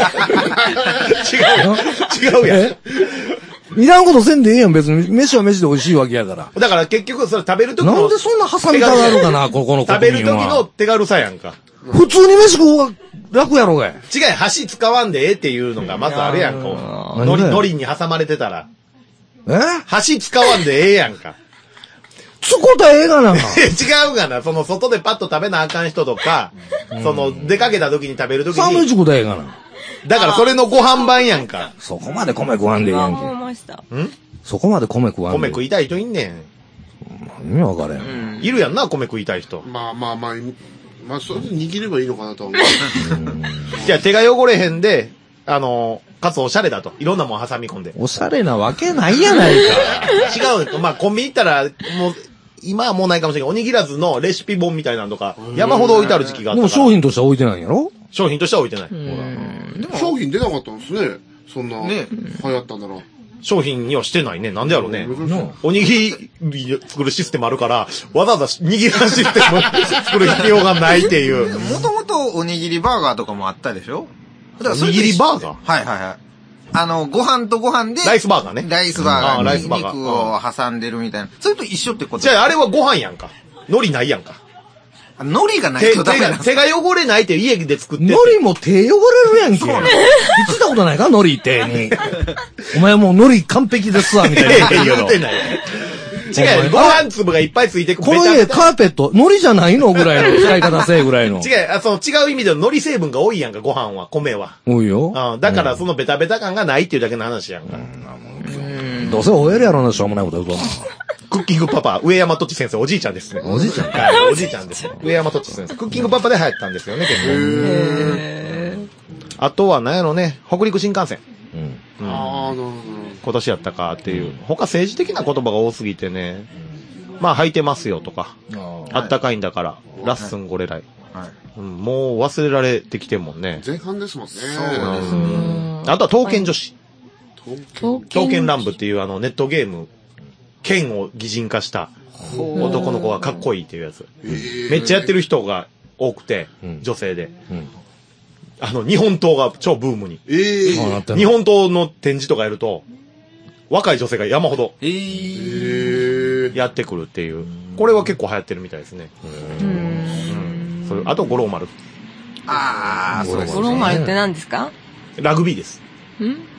B: 違うよ。違うやん。
A: いらんことせんでええやん、別に。飯は飯で美味しいわけやから。
B: だから結局、それ食べるときの。
A: なんでそんな挟みたがるかな、ここの国民は。
B: 食べるときの手軽さやんか。
A: 普通に飯食う方が楽やろがい。
B: 違い、箸使わんでええっていうのがまずあるやんか。海苔、海苔に挟まれてたら。
A: え
B: 箸使わんでええやんか。
A: つこたええがな。
B: 違うがな。その外でパッと食べなあかん人とか、その出かけた時に食べる時に。
A: サンドイッチ食うたええがな。
B: だからそれのご飯版やんか。
A: そこまで米食わんでええやんけ。
C: ました。ん
A: そこまで米食わんで。
B: 米食いたい人いんね
A: ん。意味わかれん。
B: いるやんな、米食いたい人。
D: まあまあまあ、まあそれで握ればいいのかなと思う。
B: じゃあ手が汚れへんで、あの、かつおしゃれだと。いろんなもん挟み込んで。
A: おしゃれなわけないやないか。
B: 違う。まあコンビニ行ったら、もう、今はもうないかもしれないけど、おにぎらずのレシピ本みたいなのとか、山ほど置いてある時期があったから。
A: でも商品としては置いてないんやろ？
B: 商品としては置いてない。
D: でも商品出なかったんですね。そんな、ね、流行ったんだら。
B: 商品にはしてないね。なんでやろうね。おにぎり作るシステムあるから、わざわざ握らんシステム作る必要がないっていう。
E: もともとおにぎりバーガーとかもあったでしょ？
B: おにぎりバーガー？
E: はいはいはい。あの、ご飯とご飯で。
B: ライスバーガーね。
E: ライスバーガー。うん、ライスバーガー。肉を挟んでるみたいな。それと一緒ってこと？
B: じゃああれはご飯やんか。海苔ないやんか。
E: 海苔がないとダメなん
B: 手が汚れないって家で作って。
A: 海苔も手汚れるやんけ。いつったことないか海苔手に。お前もう海苔完璧ですわ、みたいな。
B: 言ってない。違う、ご飯粒がいっぱいついてくる。
A: この家カーペット、海苔じゃないのぐらいの使い方せえぐらいの。
B: 違う、あその違う意味での海苔成分が多いやんか、ご飯は、米は。
A: 多いよ。
B: うん、だからそのベタベタ感がないっていうだけの話やんか。
A: うん、どうせ終えるやろな、しょうもないこと言うと。
B: クッキングパパ、上山とち先生、おじいちゃんですね。
A: おじいちゃん
B: はい、おじいちゃんです。上山とち先生。クッキングパパで流行ったんですよね、結構。へー。あとは何やろね、北陸新幹線。うん。ああ、なるほど。今年やったかっていう。他政治的な言葉が多すぎてね。まあ、履いてますよとか。あったかいんだから、ラッスンゴレライ。はい。うん、もう忘れられてきてんもんね。
D: 前半ですもんね。
B: そうですね。あとは刀剣女子。刀剣乱舞っていうあのネットゲーム。剣を擬人化した男の子がかっこいいっていうやつ。めっちゃやってる人が多くて、女性で。あの、日本刀が超ブームに。日本刀の展示とかやると、若い女性が山ほどやってくるっていう。これは結構流行ってるみたいですね。それあと、五郎丸。
E: ああ、そうですね。
C: 五郎丸って何ですか？
B: ラグビーです。
C: ん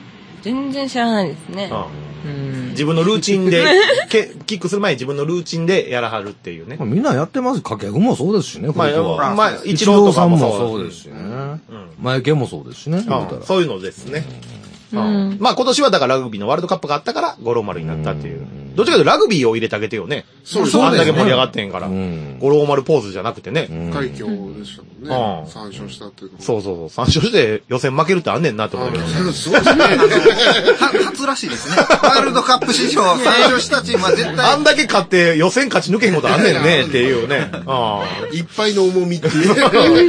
C: 全然知らないですね。
B: うん、自分のルーチンで、キックする前に自分のルーチンでやらはるっていうね。
A: みんなやってます。掛布もそうですしね。
B: まあ、まあ、
A: 一郎さんもそうですしね。前家もそうですしね。
B: そういうのですね。うん、まあ今年はだからラグビーのワールドカップがあったから五郎丸になったっていう。どっちかというとラグビーを入れてあげてよね。そうですね。あんだけ盛り上がってんから。五郎丸ポーズじゃなくてね。
D: 快挙でしたもんね。三勝したっていう。
B: そうそうそう。三勝して予選負けるってあんねんなって思うけどね。
E: そうですね。初らしいですね。ワールドカップ史上三勝したチームは絶対。
B: あんだけ勝って予選勝ち抜けんことあんねんねっていうね。
D: いっぱいの重みっていう。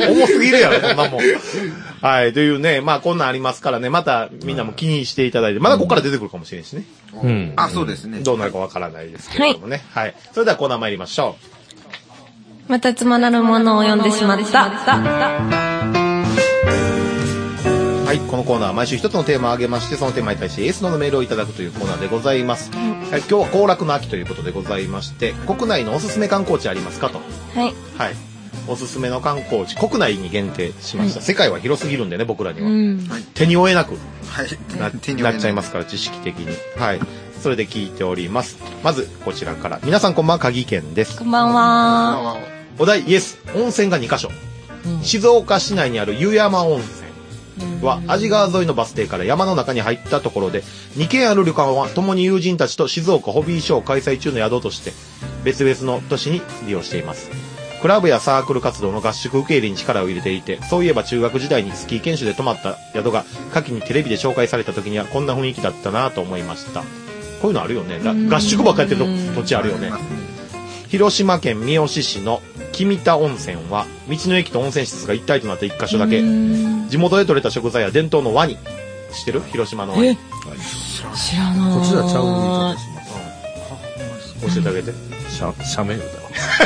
B: 重すぎるやろ、そんなもん。はい。というね、まあこんなんありますからね、またみんなも気にしていただいて、まだここから出てくるかもしれんしね。
E: うん。あ、そうですね。
B: どうなるかわからないですけれどもね。はい。それではコーナー参りましょ
C: う。またつまらぬものを読んでしまった。
B: はい。このコーナーは毎週一つのテーマを挙げまして、そのテーマに対してエースのメールをいただくというコーナーでございます。はい。今日は行楽の秋ということでございまして、国内のおすすめ観光地ありますかと。
C: はい。はい。
B: おすすめの観光地、国内に限定しました。はい、世界は広すぎるんでね、僕らには。うん、手に負えなくな、はい、なっちゃいますから、知識的に。はい。それで聞いております。まず、こちらから。皆さんこんばんは、鍵県です。
C: こんばんは。
B: お題、イエス。温泉がにカ所。うん、静岡市内にある湯山温泉は、安治川沿いのバス停から山の中に入ったところで、にけんある旅館は、共に友人たちと静岡ホビーショー開催中の宿として、別々の都市に利用しています。クラブやサークル活動の合宿受け入れに力を入れていて、そういえば中学時代にスキー研修で泊まった宿が下記にテレビで紹介された時にはこんな雰囲気だったなと思いました。こういうのあるよね。合宿ばっかりやってる土地あるよね。広島県三次市の君田温泉は道の駅と温泉施設が一体となって一箇所だけ。地元で採れた食材や伝統のワニ。知ってる？広島のワニ。
C: 知らない。
A: こっちはちゃう言い方し
B: ます。教えてあげて。
A: シャ、シャメだわ。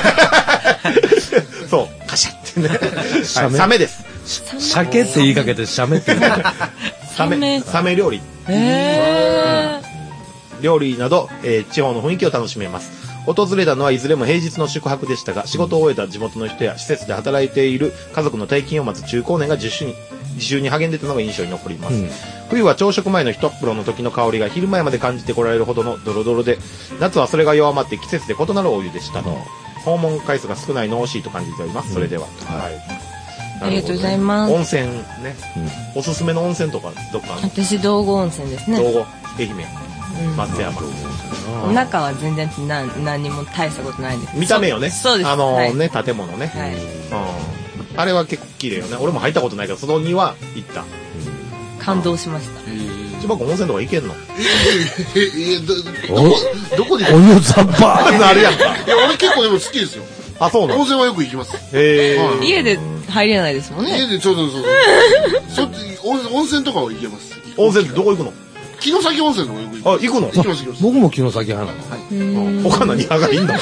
B: そう、カシャってね。サメ、サメです。
A: 鮭って言いかけてシャメって言いかけて。
B: サメ、サメ料理。
C: へ
B: ー。料理など、えー、地方の雰囲気を楽しめます。訪れたのはいずれも平日の宿泊でしたが、仕事を終えた地元の人や施設で働いている家族の退勤を待つ中高年が自主に自習に励んでいたのが印象に残ります、うん、冬は朝食前の一袋の時の香りが昼前まで感じてこられるほどのドロドロで、夏はそれが弱まって季節で異なるお湯でした、うん、訪問回数が少ないの惜しいと感じております、うん、それでは、はい、
C: ありがとうございます。
B: 温泉ね、うん、おすすめの温泉とかどっか。
C: 私道後温泉ですね。
B: 道後愛媛、うん、松山。
C: 中は全然何何も大したことないんです。
B: 見た目よね。
C: そうです。
B: あのー、ね、はい、建物ね。
C: はい。
B: うん。あれは結構綺麗よね。俺も入ったことないけど、そのには行った。
C: 感動しました。
B: 千葉君温泉とか行けんの？
D: え、え、え、ど、どこで？
A: お湯ザッパ
B: ーあるやんか。
D: いや、俺結構でも好きですよ。
B: あ、そうなの？
D: 温泉はよく行きます。
B: へ
C: ー。家で入れないですもんね。
D: 家でちょうどそう。そっち、温泉とかは行けます。
B: 温泉ってどこ行くの？
D: 城崎温泉の方よく行く。
B: あ、行くの？
D: 行きます行きます。
A: 僕も城崎派なの。
B: はい。他何派がいいんだ？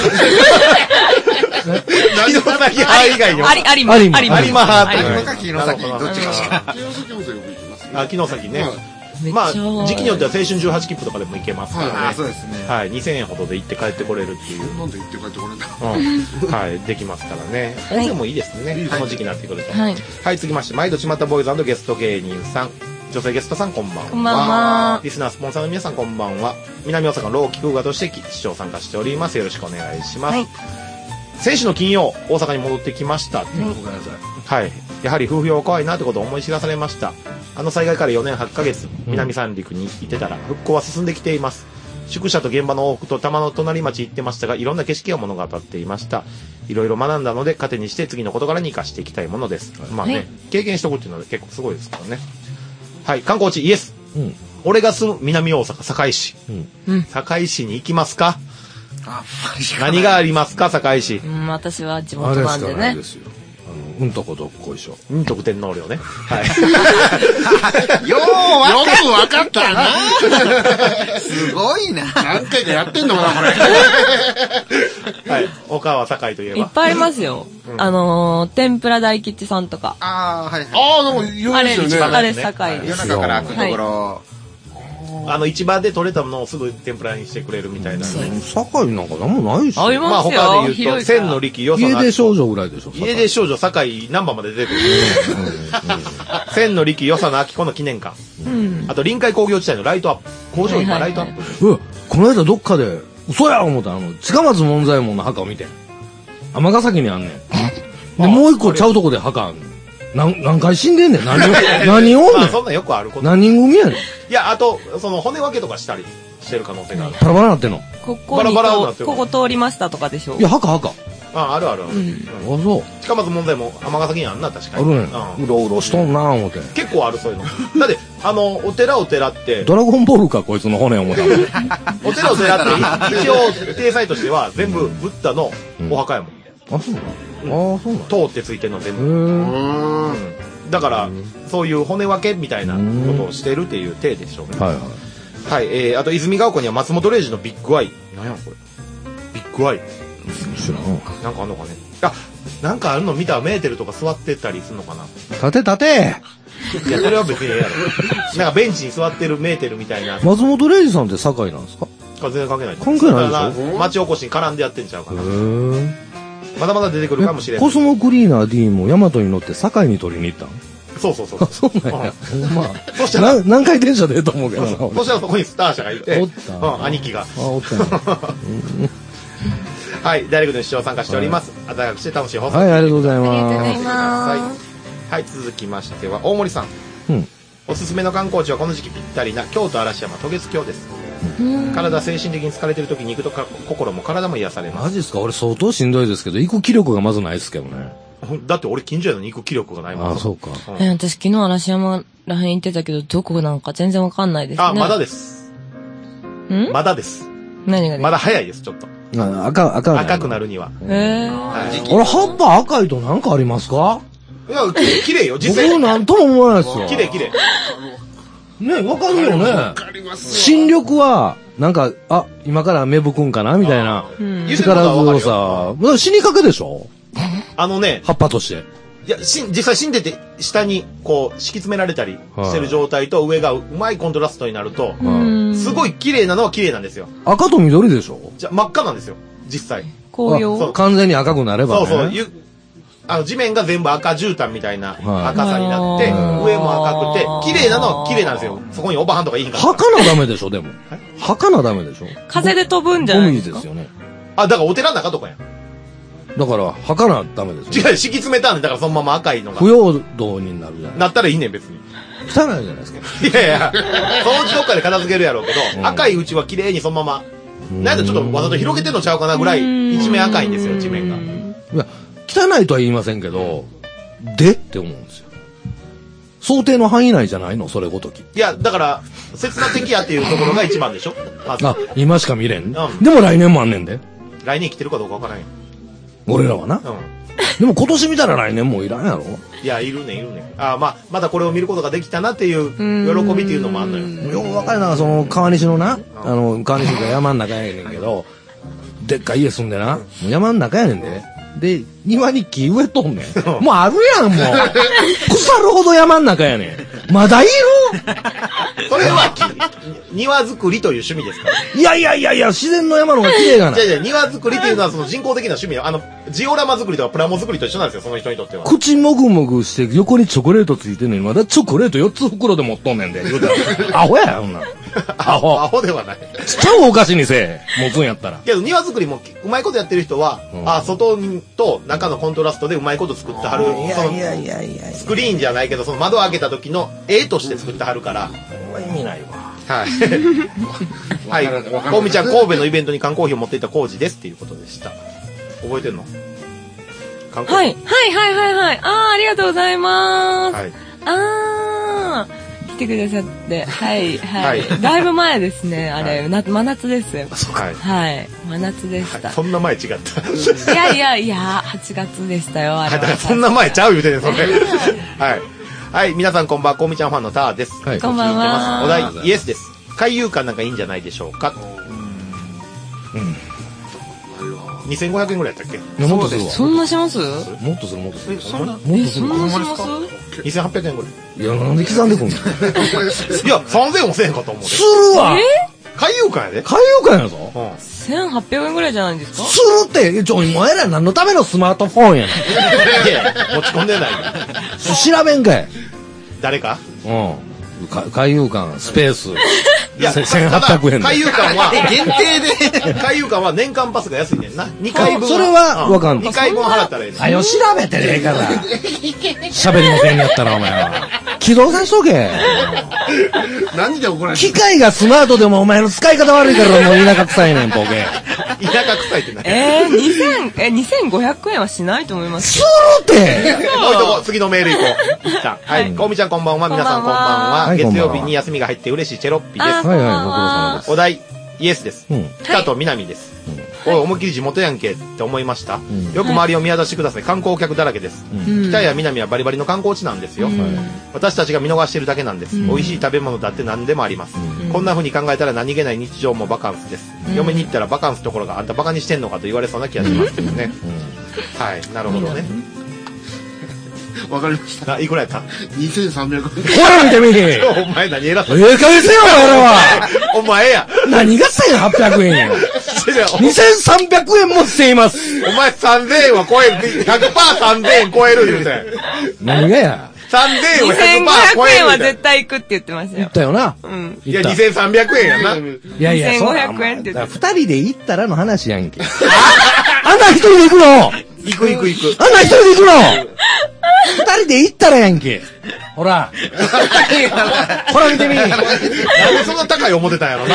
B: 城崎派以外にも。
C: あり、あり
B: ま、
C: あ
B: りま、ありま派
E: というか城崎、どっちかしか。
D: 城崎温泉よく行きます。
B: あ、城崎ね。まあ、時期によっては青春じゅうはち切符とかでも行けますからね。
E: あ、そうですね。
B: はい。にせんえんほどで行って帰ってこれるっていう。
D: なんで行って帰ってこれるんだ。
B: うん。はい。できますからね。温泉もいいですね。この時期になってくると。はい。はい、続きまして、毎度ちまたボーイズ&ゲスト芸人さん。女性ゲストさんこんばんは。
C: こんばんは。
B: リスナースポンサーの皆さんこんばんは。南大阪の老気空画として視聴参加しております。よろしくお願いします。はい。先週の金曜、大阪に戻ってきました。ごめんなさい。はい。やはり風評は怖いなってことを思い知らされました。あの災害からよねんはちかげつ、南三陸にいてたら復興は進んできています。宿舎と現場の往復と玉の隣町行ってましたが、いろんな景色が物語っていました。いろいろ学んだので、糧にして次の事柄に生かしていきたいものです。はい、まあね、はい、経験しとくっていうのは結構すごいですからね。はい、観光地イエス。うん、俺が住む南大阪堺市、うん、堺市に行きますか？あ、何がありますか堺市？
C: うん、私は地元なんでね。
A: うんとこどっこいしょ。
B: うんとこ天皇陵ね。はい。
E: よー
D: わかったな。
E: すごいな。
D: 何回かやってんのかな、こ
B: れ。はい。岡は堺といえば。
C: いっぱいありますよ。うん、あのー、天ぷら大吉さんとか。
E: ああ、はいはい。
D: ああ、でも有名ですよね。
C: あれ、堺です。
E: 夜中から開くところ。
B: あの、市場で取れたものをすぐ天ぷらにしてくれるみたいな。
A: 堺なんかなんもないし。
C: あり
B: まあ
C: ますよ。
B: 他で言うと、千の力、よその
A: 家出少女ぐらいでしょ。
B: 家出少女、堺何番まで出てくる。千の力、よさの明子の記念館。あと、臨海工業地帯のライトアップ。工場今ライトアップ。
A: うわ、この間どっかで、嘘や思ったあの、近松門左衛門の墓を見てん。尼崎にあんねん。で、もう一個ちゃうとこで墓あんねん。何、何回死んでんねん。何人、何人おんねん。
B: そんなよくあること。
A: 何人組やねん。
B: いや、あと、その骨分けとかしたりしてる可能性がある。
A: バラバラなってんの。
C: ここに
B: バラバラになってる
C: ここ通りましたとかでしょ。
A: いや、墓墓。
B: あ、あるあるある。
A: あ、そう。
B: 近松門左衛門、尼崎にあんな、確かに。
A: あるねん。うろうろしとんなぁ思って。
B: 結構ある、そういうの。だって、あの、お寺お寺って、
A: ドラゴンボールか、こいつの骨思った。
B: お寺お寺って、一応、体裁としては、全部、ブッダのお墓やもん。
A: あ、そうなのあ、そうなの
B: 塔ってついてんの全部。
A: へ
B: だから、そういう骨分けみたいなことをしてるっていう体でしょうね。
A: はいはい。
B: はい、えー、あと、泉ヶ丘には松本零士のビッグアイ。なんやこれ。ビッグアイ。
A: 知らん。
B: なんかあんのかね。あ、なんかあるの見たらメーテルとか座ってたりするのかな。
A: 立て立て
B: いや、それは別にええやろ。なんかベンチに座ってるメーテルみたいな。
A: 松本零士さんって堺なんですか
B: 全然関係ない。
A: 関係ないでしょ
B: 町おこしに絡んでやってんちゃうかな。
A: へー。
B: まだまだ出てくるかもしれない。
A: コスモクリーナー D もヤマトに乗って堺に取りに行ったん
B: そうそうそう。
A: あ、そうなんや。まあ。
B: そしたら、
A: 何回電車でええと思うけどな。
B: そしたらそこにスター社がいて、
A: おった
B: うん、兄貴が。
A: あ、おったんや。
B: はい、ダイレクトに視聴参加しております。温かくして楽しい放送。
A: はい、ありがとうござい
C: ありがとうござ
A: ま
C: います。
B: はい、続きましては、大森さん。
A: す。うん。
B: おすすめの観光地はこの時期ぴったりな京都嵐山渡月橋です。体精神的に疲れてる時に行くとか心も体も癒されます。
A: マジっすか俺相当しんどいですけど、行く気力がまずないですけどね。
B: だって俺近所やのに行く気力がないもん。
A: ああ、そうか。
B: うん
C: え、私昨日嵐山らへん行ってたけど、どこなんか全然わかんないですね。
B: あ、まだです。
C: ん
B: まだです。
C: 何がです
B: まだ早いです、ちょっと。
A: あ赤、赤。
B: 赤くなるには。
C: えー。
B: はい
A: 俺、葉っぱ赤いとなんかありますか
B: いや、綺麗よ、実際。
A: 僕なんとも思わないですよ。
B: 綺麗綺麗。
A: ね、わかるよね。新緑は、なんか、あ、今から芽吹くんかなみたいな
B: 言ってること
A: 力
B: はわかる
A: 強
B: よ。
A: さ。死にかけでしょ
B: あのね、
A: 葉っぱとして。
B: いや、し、実際死んでて、下に、こう、敷き詰められたりしてる状態と、上がうまいコントラストになると、すごい綺麗なのは綺麗なんですよ。
A: 赤と緑でしょ
B: じゃ、真っ赤なんですよ、実際。
C: 紅葉
B: そう
A: 完全に赤くなればね。
B: そうそう、ゆ、あの、地面が全部赤絨毯みたいな
A: はい
B: 赤さになって、
C: はい
B: 上も赤くて、綺麗なのは綺麗なんですよ。そこにおばはんとかいいんから。
A: はかなダメでしょ、でも。はかなダメでしょ。
C: 風で飛ぶんじゃ
A: ゴ
C: ないですか
A: ミですよね。
B: あ、だからお寺の中とかやん。
A: だから、はかなダメですよ。
B: 違う、敷き詰めたんで、だからそのまま赤いのが
A: 不。要道になるじゃない。
B: なったらいいねん、別に。
A: 汚いじゃないですか。
B: いやいや、そのうちどっかで片付けるやろうけど、赤いうちは綺麗にそのまま、なんでちょっとわざと広げてんのちゃうかなぐらい、一面赤いんですよ、地面が。
A: いや、汚いとは言いませんけど、でって思うんですよ。想定の範囲内じゃないのそれごとき。
B: いや、だから、刹那的やっていうところが一番でしょまず。
A: あ、今しか見れん。
B: うん
A: でも来年もあんねんで。
B: 来年来てるかどうかわからんよ。
A: 俺らはな。
B: うん。
A: でも今年見たら来年もいらんやろ
B: いや、いるね、いるね。あまあ、まだこれを見ることができたなっていう喜びっていうのもあんのよ。
A: よくわかるな、その、川西のな、あの、川西が山ん中やねんけど、でっかい家住んでな、もう山ん中やねんで。で、庭に木植えとんねん。もうあるやん、もう。腐るほど山ん中やねん。まだいる
B: それはき、庭作りという趣味ですから。
A: いやいやいやいや、自然の山の方が綺麗がな
B: じゃ。じゃ庭作りっていうのはその人工的な趣味よ。あの、ジオラマ作りとかプラモ作りと一緒なんですよ、その人にとっては。
A: 口もぐもぐして横にチョコレートついてんのに、まだチョコレートよっつ袋で持っとんねんで。言うたら、アホや、ほんなん。アホ。
B: アホではない。
A: ちっちゃいお菓子にせえ。持つんやったら。
B: けど庭作りもうまいことやってる人は、
A: うん
B: あ、外と中のコントラストでうまいこと作ってはる。その
A: いやいやいや。
B: スクリーンじゃないけど、その窓を開けた時の絵として作ってはるから。
A: 意味ないわ。
B: はい。はい。こうみちゃん、神戸のイベントに缶コーヒーを持っていったコージですっていうことでした。覚えてんの缶コーヒー。
C: はい。はいはいはいはい。あー、ありがとうございます。
B: はい。
C: あー、来てくださって。はいはい。
B: はい
C: だいぶ前ですね、あれ。
B: はい
C: な真夏です。
B: はい。
C: はい。真夏でした。
B: そんな前違った。
C: いやいやいや、はちがつでしたよ、あれは。
B: だからそんな前ちゃう言うてねん、それ。はい。はい、皆さんこんばんは、こうみちゃんファンのターです。
A: はい
C: こんばんは
B: お題、イエスです。海遊館なんかいいんじゃないでしょうか。 にせんごひゃくえんぐらいやったっけ？
A: もっとするわ。
C: そんなします？
A: もっとするもっとする。
E: え、そんな、
A: もっとする。
C: そんなします？
B: にせんはっぴゃくえんぐらい。
A: いや、なんで刻んでくんの？
B: いや、さんぜんもせえへんかと思うで。
A: するわ。
B: 海遊館やで。
A: 海遊館やぞ。
B: うん。
C: せんはっぴゃくえんぐらいじゃないですか？
A: するって、ちょ、お前ら何のためのスマートフォンやねん。
B: いや、持ち込んでない。
A: 調べんかい。
B: 誰か？
A: うん。か海遊館、スペース。
B: いや、
A: せせんはっぴゃくえんで。
B: 海遊館は、
E: 限定で。
B: 海遊館は年間パスが安いねんな。にかいぶん。
A: それはわかんない
B: にかいぶん払ったらいいねん。
A: はよ調べてねえから。喋りもせんやったらお前は。起動さしとけ。
D: 何で怒られて
A: 機械がスマートでもお前の使い方悪いからもう田舎臭いねん、ボケ。
B: 田舎臭いってない。
C: えー、にせん、え、にせんごひゃくえんはしないと思います
A: す
C: よ。
A: るって
B: もう一個、次のメール行こう。一旦。はい。こうみちゃんこんばんは。皆さんこんばんは。
A: はいこんばんは
B: 月曜日に休みが入って嬉しいチェロッピです。
C: あ
A: はいはい、ご苦労様です。
B: お題、イエスです。
A: うん。
B: 北と南です。おい、思いっきり地元やんけって思いました。
A: ん
B: よく周りを見渡してください。観光客だらけです。
C: うん
B: 北や南はバリバリの観光地なんですよ。私たちが見逃してるだけなんです。美味しい食べ物だって何でもあります。こんな風に考えたら何気ない日常もバカンスです。嫁に行ったらバカンスどころかあんたバカにしてんのかと言われそうな気がしますけどね。はい、なるほどね。
D: わかりました。
B: ないくらやった？
D: にせんさんびゃくえん。
A: ほら見てみえ
B: お前何偉そう
A: ええ加減せよ、お前らは。
B: お前や。
A: 何がせんはっぴゃくえんや。にせんさんびゃくえんもしています。
B: お前さんぜんえんは超える。ひゃくパーセントさんぜんえん超える言うて。
A: 何がや。
B: さんぜんえんは
C: 2500
B: ひゃくパーセント超える
C: 円は
B: 言うて。
C: 絶対行くって言ってましたよ
A: 言っ。たよな。
C: うん。
B: いや、
A: 言った
B: にせんさんびゃくえんやな。
A: いやいや、
C: にせんごひゃくえんって言って
A: だから二人で行ったらの話やんけ。あんな一人で行くの
B: 行く行く行く。
A: あんな一人で行くの二人で行ったらやんけ。ほら。ほら見てみ。
B: なんでそんな高い思ってたんやろな。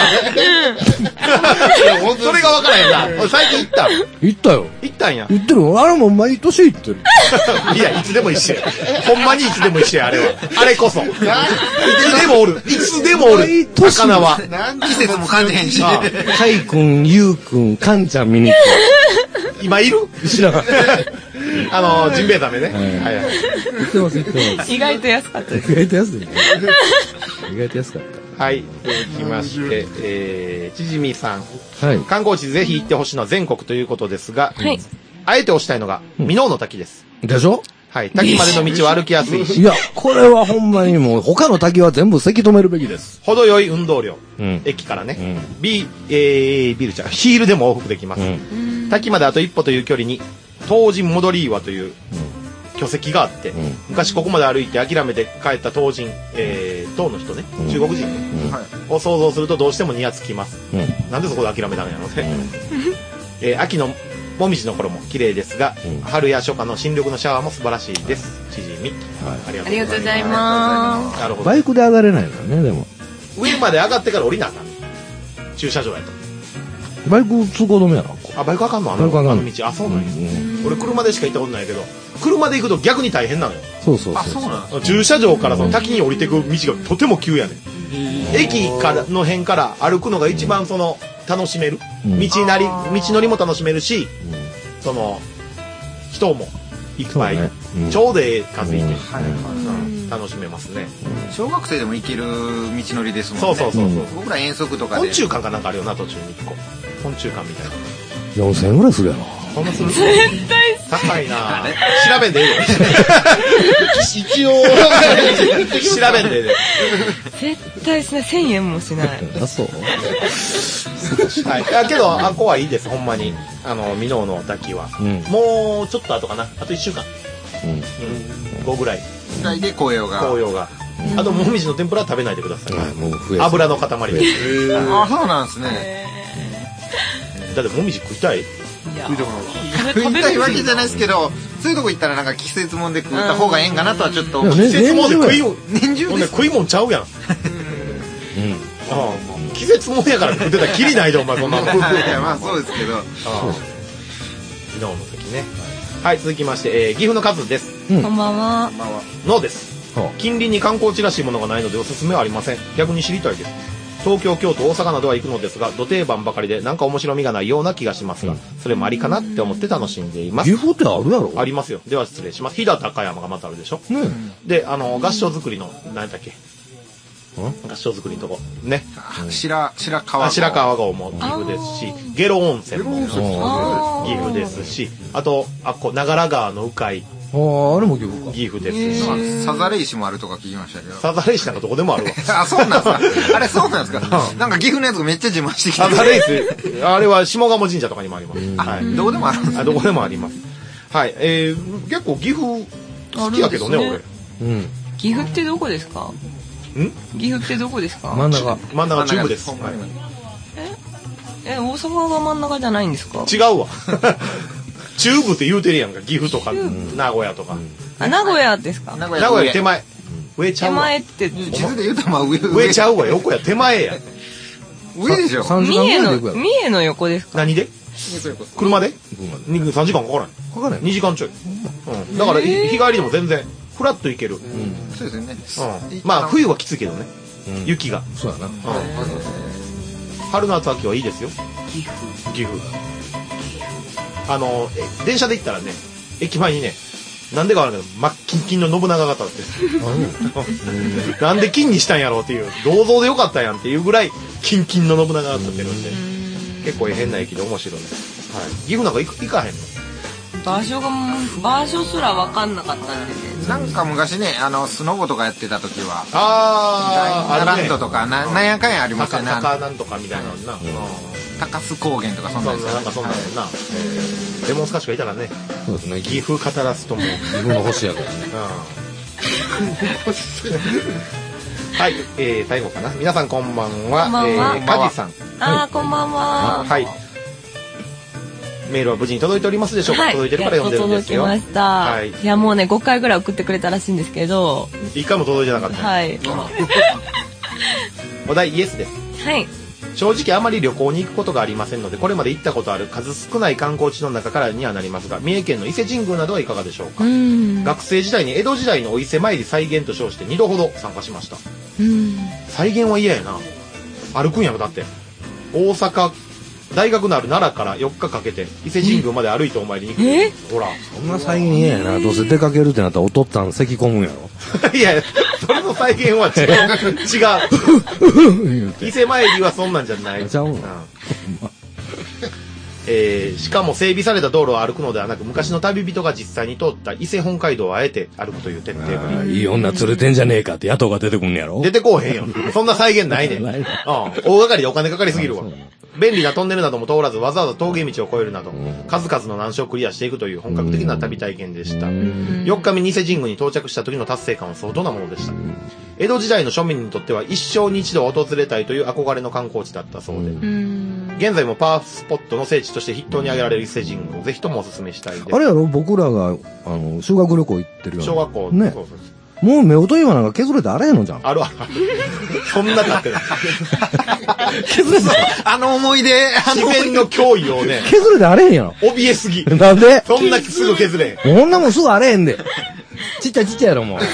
B: それが分からへんな。俺最近行ったん
A: 行ったよ。
B: 行ったんや。
A: 行ってる。あれも毎年行ってる。
B: いや、いつでも一緒や。ほんまにいつでも一緒や、あれは。あれこそ。いつでもおる。いつでもおる。魚は。
E: 季節も感じへんし。
B: あ
A: カイ君、ユウ君、カンちゃん見に行っ
B: 今いる
A: て。知らん。
B: あの、ジンベエザメね。はいはい。
A: 行ってます、行ってます。
C: 意外と安かったです。
A: 意外と安い。意外と安かっ
B: はい。続きまして、えー、ちじみさん。
A: た。はい。
B: 観光地ぜひ行ってほしいのは全国ということですが、
C: はい。
B: あえて推したいのが、箕面の滝です。
A: でしょ
B: はい。滝までの道は歩きやすいし、
A: いや、これはほんまにもう、他の滝は全部せき止めるべきです。
B: 程よい運動量。
A: うん。
B: 駅からね。
A: うん。
B: ビー、えー、ビルちゃん、ヒールでも往復できます。
A: うん。
B: 滝まであと一歩という距離に、東神戻り岩という巨石があって、
A: うん
B: 昔ここまで歩いて諦めて帰った東神、えー、唐の人ね、
A: うん
B: 中国人ね、を想像するとどうしてもニヤつきます。
A: うん。うん。
B: なんでそこで諦めたんやろうね。えー秋のもみじの頃も綺麗ですが、
A: うん
B: 春や初夏の新緑のシャワーも素晴らしいです。ちじみ。
A: はい
B: ありが
C: ありがとうござい
B: ま。
C: ます
B: なるほど。
A: バイクで上がれないからね、でも。
B: 上まで上がってから降りなあかん。駐車場やと。
A: バイク通行止めやな、ここ。
B: あ、バイクあかんのあの
A: バイクあかんの
B: あの道。あ、そうなんや。
A: うん。
B: 俺車でしか行ったことないけど、車で行くと逆に大変なのよ。
A: そうそうそう。
E: あ、そうなん
B: 駐車場からその滝に降りていく道がとても急やねん。駅からの辺から歩くのが一番その楽しめる。
A: うん
B: 道なり、道のりも楽しめるし、その人もいっぱい、
A: そうねうん
B: ちょうどええ数いて、
A: うん
B: うん楽しめますね。
E: 小学生でも行ける道のりですもんね。
B: そうそうそうそう。
E: 僕ら遠足とかで。
B: 昆虫館かなんかあるよな途中に一個。昆虫館みたいな。
A: よんせんえんぐらいするやろ。
B: そんなする？絶対高いな。調べんでええで。
D: 一応、
B: 調べんでええで。
C: 絶対しない。せんえんもしない。
A: あ、そう
B: はい。いやけど、あ、ここはいいです、ほんまに。あの、箕面の滝は。
A: うん。
B: もうちょっと後かな。あといっしゅうかん。
A: うん。
B: うん。ごぐらい。
E: ぐらいで紅葉が。
B: 紅葉が。あと、もみじの天ぷらは食べないでください。
A: はい、もう増えす
B: 油の塊です。
E: あ、そうなんですね。
B: だって、もみじ食いたい？
C: いや
D: 見てもらう。
E: 食いたいわけじゃないですけど、そういうとこ行ったらなんか季節もんで食った方がええんかなとはちょっと思う。
A: いやね
B: 季節もんで食いもん、ほんで
E: 年中です。
B: 食いもんちゃうやん。
A: うん。
B: ああ季節もんやから食ってたらきりないで、お前、そんなもん。
E: いや、まあそうですけど。
B: ああ箕面の滝ね。はい、続きまして、えー岐阜の数です。
C: こんばんは。
E: まあ
B: のです。
A: は
B: 近隣に観光地らしいものがないのでおすすめはありません。逆に知りたいです。東京、京都、大阪などは行くのですが、ど定番ばかりでなんか面白みがないような気がしますが、それもありかなって思って楽しんでいます。
A: 岐阜ってあるやろ
B: ありますよ。では失礼します。飛騨高山がまたあるでしょ。
A: ね
B: で、あの、合掌造りの、何だっけ。 合掌造りのとこ。ね。
E: 白、白川郷。
B: 白川郷も岐阜ですし、ゲロ温泉も岐阜ですし、あと、あっこ、長良川の鵜飼。
A: ああ、あれも岐阜か。
B: 岐阜ですし。
E: サザレ石もあるとか聞きましたけど。
B: サザレ石なんかどこでもあるわ。
E: あ、そうなんですか。あれそうなんですか。なんか岐阜のやつがめっちゃ自慢してきて。
B: サザレ石、あれは下鴨神社とかにもあります。
E: はい。どこでもあるんですか。
B: どこでもあります。はい。えー、結構岐阜好きやけどね、俺。
A: うん。
C: 岐阜ってどこですか？
B: ん？
C: 岐阜ってどこですか？
A: 真ん中。
B: 真ん中中部です。
C: え、え、大阪が真ん中じゃないんですか？
B: 違うわ。中部って言うてるやんか。岐阜とか名古屋とか。
C: あ、名古屋ですか？
E: 名
B: 古屋より手前。上ちゃうわ。
C: 手前って
E: 地図で言うとまあ上
B: 上ちゃうわ。横や手前や。
E: 上でしょ。
A: 三時間ぐらいで行くやろ。
C: 三重の横ですか？
B: 何で？車で？さんじかんかからない。
A: かかない。
B: にじかんちょい。うん。だから日帰りでも全然フラッと行ける。
E: そうですよね。
B: うん。まあ冬はきついけどね。雪が。
A: そうやな。
B: 春夏秋はいいですよ。岐阜。岐阜。あの、電車で行ったらね、駅前にね、なんでかわからないけど、真っキンキンの信長が立って。なんで金にしたんやろうっていう、銅像でよかったやんっていうぐらい、キンキンの信長が立ってるんで、結構変な駅で面白いです。はい。岐阜なんか行行かへんの？
C: 場所が、場所すら分かんなかったんでね。
E: なんか昔ね、あの、スノボとかやってた時は、
B: あー、
E: ランドとか、な、なんやかんやありますよね。
B: 高なんとかみたいなのな。
E: 高須高原とかそんなんですよ。
B: なんかそんなんやな。レモンスカッシュがいたらね、
A: そうですね。
B: 岐阜語らすともう。
A: 岐阜の星やからね。
B: はい、えー、最後かな。皆さんこんばんは。
C: こんばんは
B: えー、カジさん。
C: あー、こんばんは。
B: はい。メールは無事に届いておりますでしょうか？
C: はい、
B: 届いてるから読んでるんですよ。
C: やっと届きました。
B: はい。
C: いや、もうね、ごかいぐらい送ってくれたらしいんですけど。
B: 一回も届いてなかった。
C: はい。
B: お題イエスです。
C: はい。
B: 正直あまり旅行に行くことがありませんので、これまで行ったことある数少ない観光地の中からにはなりますが、三重県の伊勢神宮などはいかがでしょうか？
C: うん。
B: 学生時代に江戸時代のお伊勢参り再現と称してにどほど参加しました。
C: うん。
B: 再現は嫌やな。歩くんやろ、だって。大阪、大学のある奈良からよっかかけて伊勢神宮まで歩いてお参りに行く。
C: え？
B: ほら。
A: そんな再現嫌やな。どうせ出かけるってなったらおとったん咳込むんやろ。
B: いや、それの再現は違う。違う。伊勢参りはそんなんじゃない。
A: ちゃうの。
B: えー、しかも整備された道路を歩くのではなく、昔の旅人が実際に通った伊勢本街道をあえて歩くという徹底ぶり。
A: いい女連れてんじゃねえかって野党が出てくんねやろ。
B: 出てこうへんよ。そんな再現ないねん。うん。大掛かりでお金かかりすぎるわ。便利なトンネルなども通らず、わざわざ峠道を越えるなど、数々の難所をクリアしていくという本格的な旅体験でした。よっかめに伊勢神宮に到着した時の達成感は相当なものでした。江戸時代の庶民にとっては一生に一度訪れたいという憧れの観光地だったそうで、現在もパワースポットの聖地として筆頭に挙げられる伊勢神宮をぜひともお勧めしたいです。
A: あれやろ、僕らが、あの、修学旅行行ってるよ。
B: 小学校。
A: ね。
B: そうそうそう。
A: もう夫婦岩なんか削れてあれへんのじゃん。
B: あるある。そんな経ってない。
A: 削れて
E: あの思い出、あの
B: 自然の脅威をね、
A: 削れてあれへんやろ。
B: 怯えすぎ。
A: なんで
B: そんなすぐ削れん。
A: こんなもんすぐあれへんで。ちっちゃいちっちゃいやろ、もう。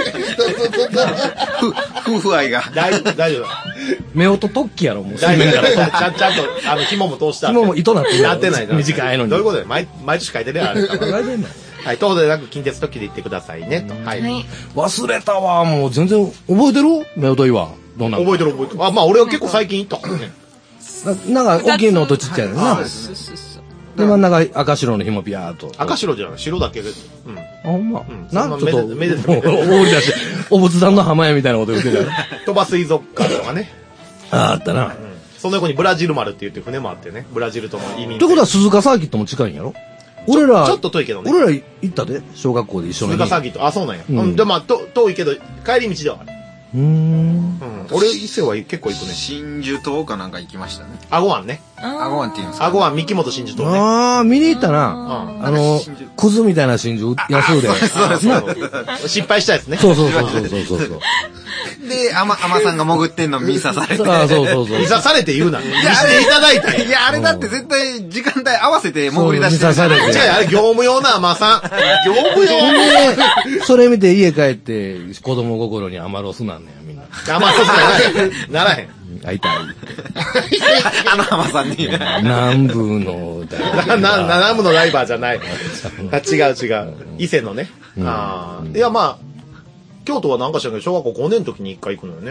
E: 夫婦愛が。
B: 大丈夫、大丈夫。
A: 夫婦突起やろ、もう。
B: 大丈夫。ちゃんちゃんと、あの、紐も通した。
A: 紐も糸なってる。
B: なってないな。
A: 短いのに。
B: どういうことだよ。毎、毎年書いてるやん、あれ。
A: 書いてんの
B: はい、とでなく近鉄特急で行ってくださいね、と。はい。
A: 忘れたわ、もう全然、覚えてる夫婦岩。どんな
B: 覚えてる覚えてる。あ、まあ俺は結構最近行ったからね。
A: な、なんか、大きいのとちっちゃいのな。で、真ん中赤白の紐ビャーっと。
B: 赤白じゃない、白だけで。うん。
A: あ、ほんま。な、ちょっと、
B: めでて
A: おり出して、お仏壇の浜屋みたいなこと言ってたよ。
B: 鳥羽水族館とかね。
A: あ、あったな。
B: その横にブラジル丸って言って船もあってね。ブラジルとも移民。
A: ってことは鈴鹿サーキットも近いんやろ？俺ら、
B: ちょっと遠いけどね。
A: 俺ら行ったで、小学校で一緒に。
B: 鈴鹿サーキット。あ、そうなんや。うん。で、まあ、と、遠いけど、帰り道ではある。
A: うーん。
B: うん。俺、伊勢は結構行くね。
E: 真珠島かなんか行きましたね。
B: アゴ湾ね。
E: アゴ湾って言うんですか？
B: アゴ湾、三木本真珠島ね。
A: ああ、見に行ったな。あの、クズみたいな真珠、安うで。
B: 失敗したやつね。
A: そうそうそうそうそうそう。
E: で、アマ、アマさんが潜ってんの見さされて。
A: ああ、そうそうそう。
B: 見さされて言うな。見していただいたんや。
E: いや、あれだって絶対時間帯合わせて潜り出して。
A: 見さされて。
B: 違う、あれ業務用な、甘さん。業務用
A: で、それ見て家帰って子供心に甘ロスなんねや、みんな。
B: 甘ロスならへん。
A: 会いたい。
E: あのアマさんに。
A: 南部の
B: な、な、南部のライバーじゃない。あ、違う違う。伊勢のね。ああ。いや、まあ、京都はなんか知らんけど、小学校ごねんの時にいっかい行くのよね。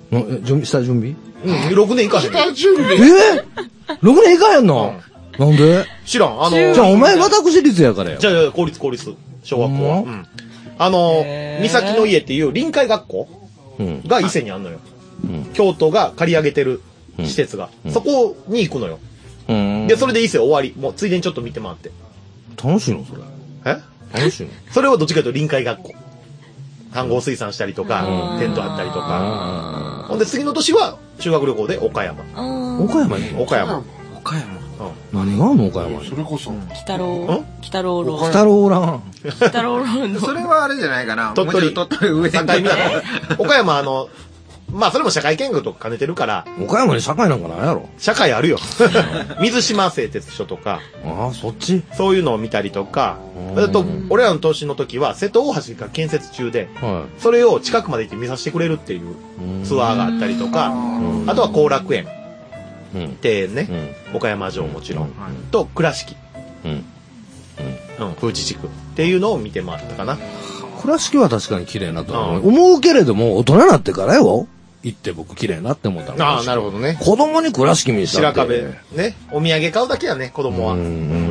A: え、準備、した準備
B: うん、ろくねんいかへん。
D: 下準備。
A: え ?ろく 年いかへんの、うん、なんで
B: 知らん。あの
A: ー、じゃあお前私立やからよ。
B: じゃあ、公立公立。小学校は。うん。あの、三崎の家っていう臨海学校が伊勢にあんのよ。うん、京都が借り上げてる施設が。うん、そこに行くのよ。うん、で、それで伊勢終わり。もうついでにちょっと見て回って。
A: 楽しいのそれ。
B: え
A: 楽しいの
B: それはどっちかというと臨海学校。単合水産したりとか、テント張ったりとか。ほんで次の年は修学旅行で岡山。
A: 岡山に
B: 岡山。
E: 岡山。
A: 何があんの岡山に。
D: それこそ。
C: 北郎。北郎ローン。
A: 北郎ラン。
C: 北郎ローン。
E: それはあれじゃないかな。
B: 鳥取。
E: 鳥取上に。
B: 境港。岡山あの、まあそれも社会見学とか兼ねてるから。
A: 岡山に社会なんかないやろ。
B: 社会あるよ。水島製鉄所とか。
A: ああ、そっち
B: そういうのを見たりとか。あと、俺らの投資の時は瀬戸大橋が建設中で、はい、それを近くまで行って見させてくれるっていうツアーがあったりとか、あとは後楽園。庭園ね。うん、岡山城もちろん。うん、と、倉敷。うん。うん。風知地区。っていうのを見て回ったかな。
A: 倉敷は確かに綺麗なと思う。うん、思うけれども、大人になってからよ。行って僕綺麗なって思ったの。
B: ああ、なるほどね。
A: 子供に倉敷見せたって。
B: 白壁。ね。お土産買うだけやね、子供は。うん。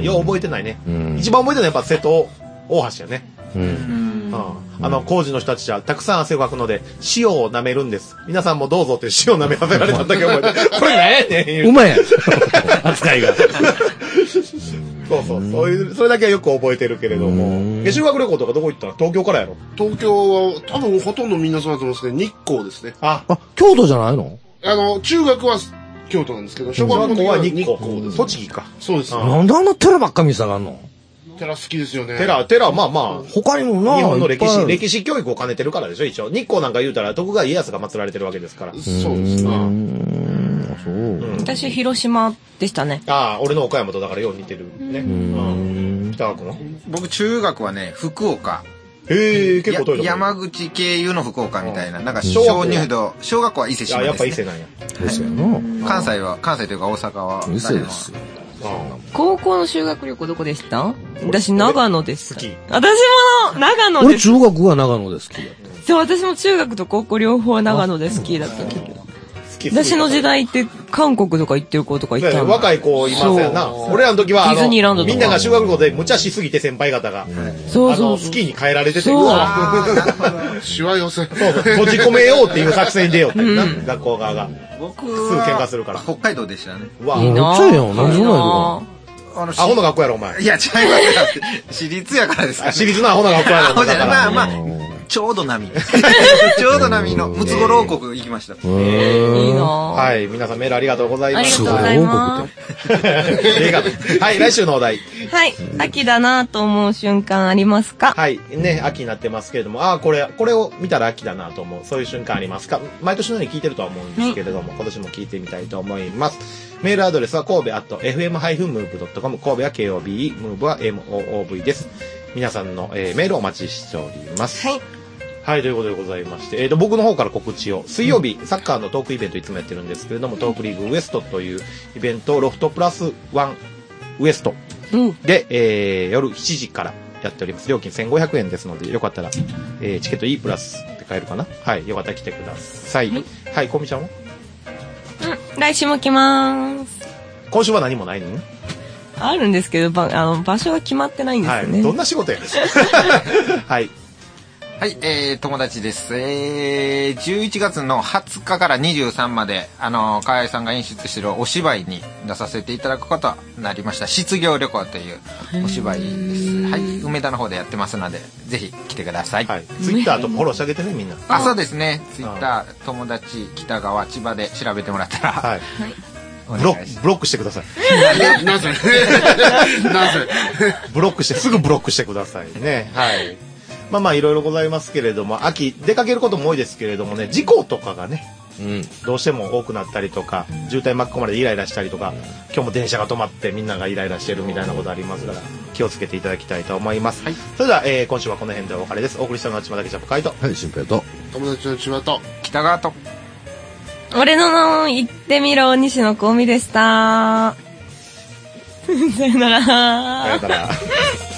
B: よう覚えてないね。一番覚えてるのはやっぱ瀬戸大橋やね。うん。あの、工事の人たちはたくさん汗をかくので、塩を舐めるんです。皆さんもどうぞって塩舐めさせられたんだけ覚えて。これ何やねん。
A: うまいやん。扱いが。
B: そうそう。そういう、それだけはよく覚えてるけれども。修学旅行とかどこ行ったの？東京からやろ？
D: 東京は、多分ほとんどみんなそうだと思うんですけど、日光ですね。
A: あ、あ、京都じゃないの？
D: あの、中学は京都なんですけど、小学校は日光です。
B: 栃木か。
D: そうです。
A: なんであんな寺ばっか見せたがんの？
D: 寺好きですよね。
B: 寺、寺、まあまあ。
A: 他にもな、
B: 日本の歴史、歴史教育を兼ねてるからでしょ、一応。日光なんか言うたら、徳川家康が祀られてるわけですから。
D: そうですね。
A: そう。
C: 私、広島でしたね。
B: ああ、俺の岡山とだからよう似てるね。うん。北川君は？
E: 僕、中学はね、福岡。
B: へえ、結構遠いとこ。
E: 山口経由の福岡みたいな。なんか、小入道、小学校は伊勢市ですね。
B: あ、やっぱ伊勢なんや。
A: ですよな。
E: 関西は、関西というか大阪は。
A: 伊勢ですよ。
C: 高校の修学旅行どこでした？私、長野です。
B: 好き。
C: 私も長野です。
A: 俺中学は長野で好きだった。
C: そう、私も中学と高校両方長野で好きだったけど。私の時代って韓国とか行ってる子とかいたの。
B: 若い子いますよな。俺らの時は、ディズニーランドみんなが修学旅行で無茶しすぎて先輩方が、そうそう。スキーに変えられてて、うわ
D: しわ寄せ。
B: そうそう。閉じ込めようっていう作戦に出ようってな、学校側が。
E: 僕
B: すぐ喧嘩するから。
E: 北海道でしたね。
B: うわ
A: めっちゃええよ。何でもないとか。
E: あの、
B: アホの学校やろ、お前。
E: いや、違いますよ。私立やからですか。
B: 私立のアホの学校やろ。
E: アホじゃまあまあ、ちょうど波。ちょうど波の、ムツゴロウ国行きました。
C: えー、いいな
B: はい、皆さんメールありがとうございます。
C: ありがとうございます。
B: はい、来週のお題。
C: はい、秋だなと思う瞬間ありますか？
B: はい、ね、秋になってますけれども、ああ、これ、これを見たら秋だなと思う、そういう瞬間ありますか？毎年のように聞いてるとは思うんですけれども、はい、今年も聞いてみたいと思います。メールアドレスは神戸アット エフエムハイフンムーブドットコム、神戸は ケーオービーイー、ムーブは エムオーオーブイ です。皆さんの、えー、メールをお待ちしております。はい。はい、ということでございまして、えっと、僕の方から告知を、水曜日、うん、サッカーのトークイベントいつもやってるんですけれども、トークリーグウエストというイベントをロフトプラスワンウエストで、うん、えー、夜しちじからやっております。料金せんごひゃくえんですので、よかったら、えー、チケット E プラスって買えるかな？はい、よかったら来てください。はい、はい、コミちゃんは？
C: うん、来週も来まーす。
B: 今週は何もないの？
C: あるんですけど、ば、あの、場所が決まってないんですよね。
B: はい、どんな仕事やはい。
E: はい、えー、友達です。えー、じゅういちがつのはつかからにじゅうさんまで、あの、河合さんが演出しているお芝居に出させていただくことになりました。失業旅行というお芝居です。はい、梅田の方でやってますので、ぜひ来てください。はい。
B: ツイッターとフォローしてあげてね、みんな。
E: あ、そうですね。ツイッター、友達、北川、千葉で調べてもらったら、はい。
B: ブロック、ブロックしてくださ
D: い。なぜなぜ
B: ブロックして、すぐブロックしてくださいね。はい。まあまあいろいろございますけれども、秋出かけることも多いですけれどもね、事故とかがね、うん、どうしても多くなったりとか、渋滞巻き込まれてイライラしたりとか、今日も電車が止まってみんながイライラしてるみたいなことありますから気をつけていただきたいと思います。はい、それでは、えー、今週はこの辺でお別れです。お送りしたのは千葉だけジャンプカイト、
A: はい、新平と
D: 友達の千葉と
E: 北川と
C: 俺のの言ってみろ西野幸美でした。さよなら。
B: さよなら。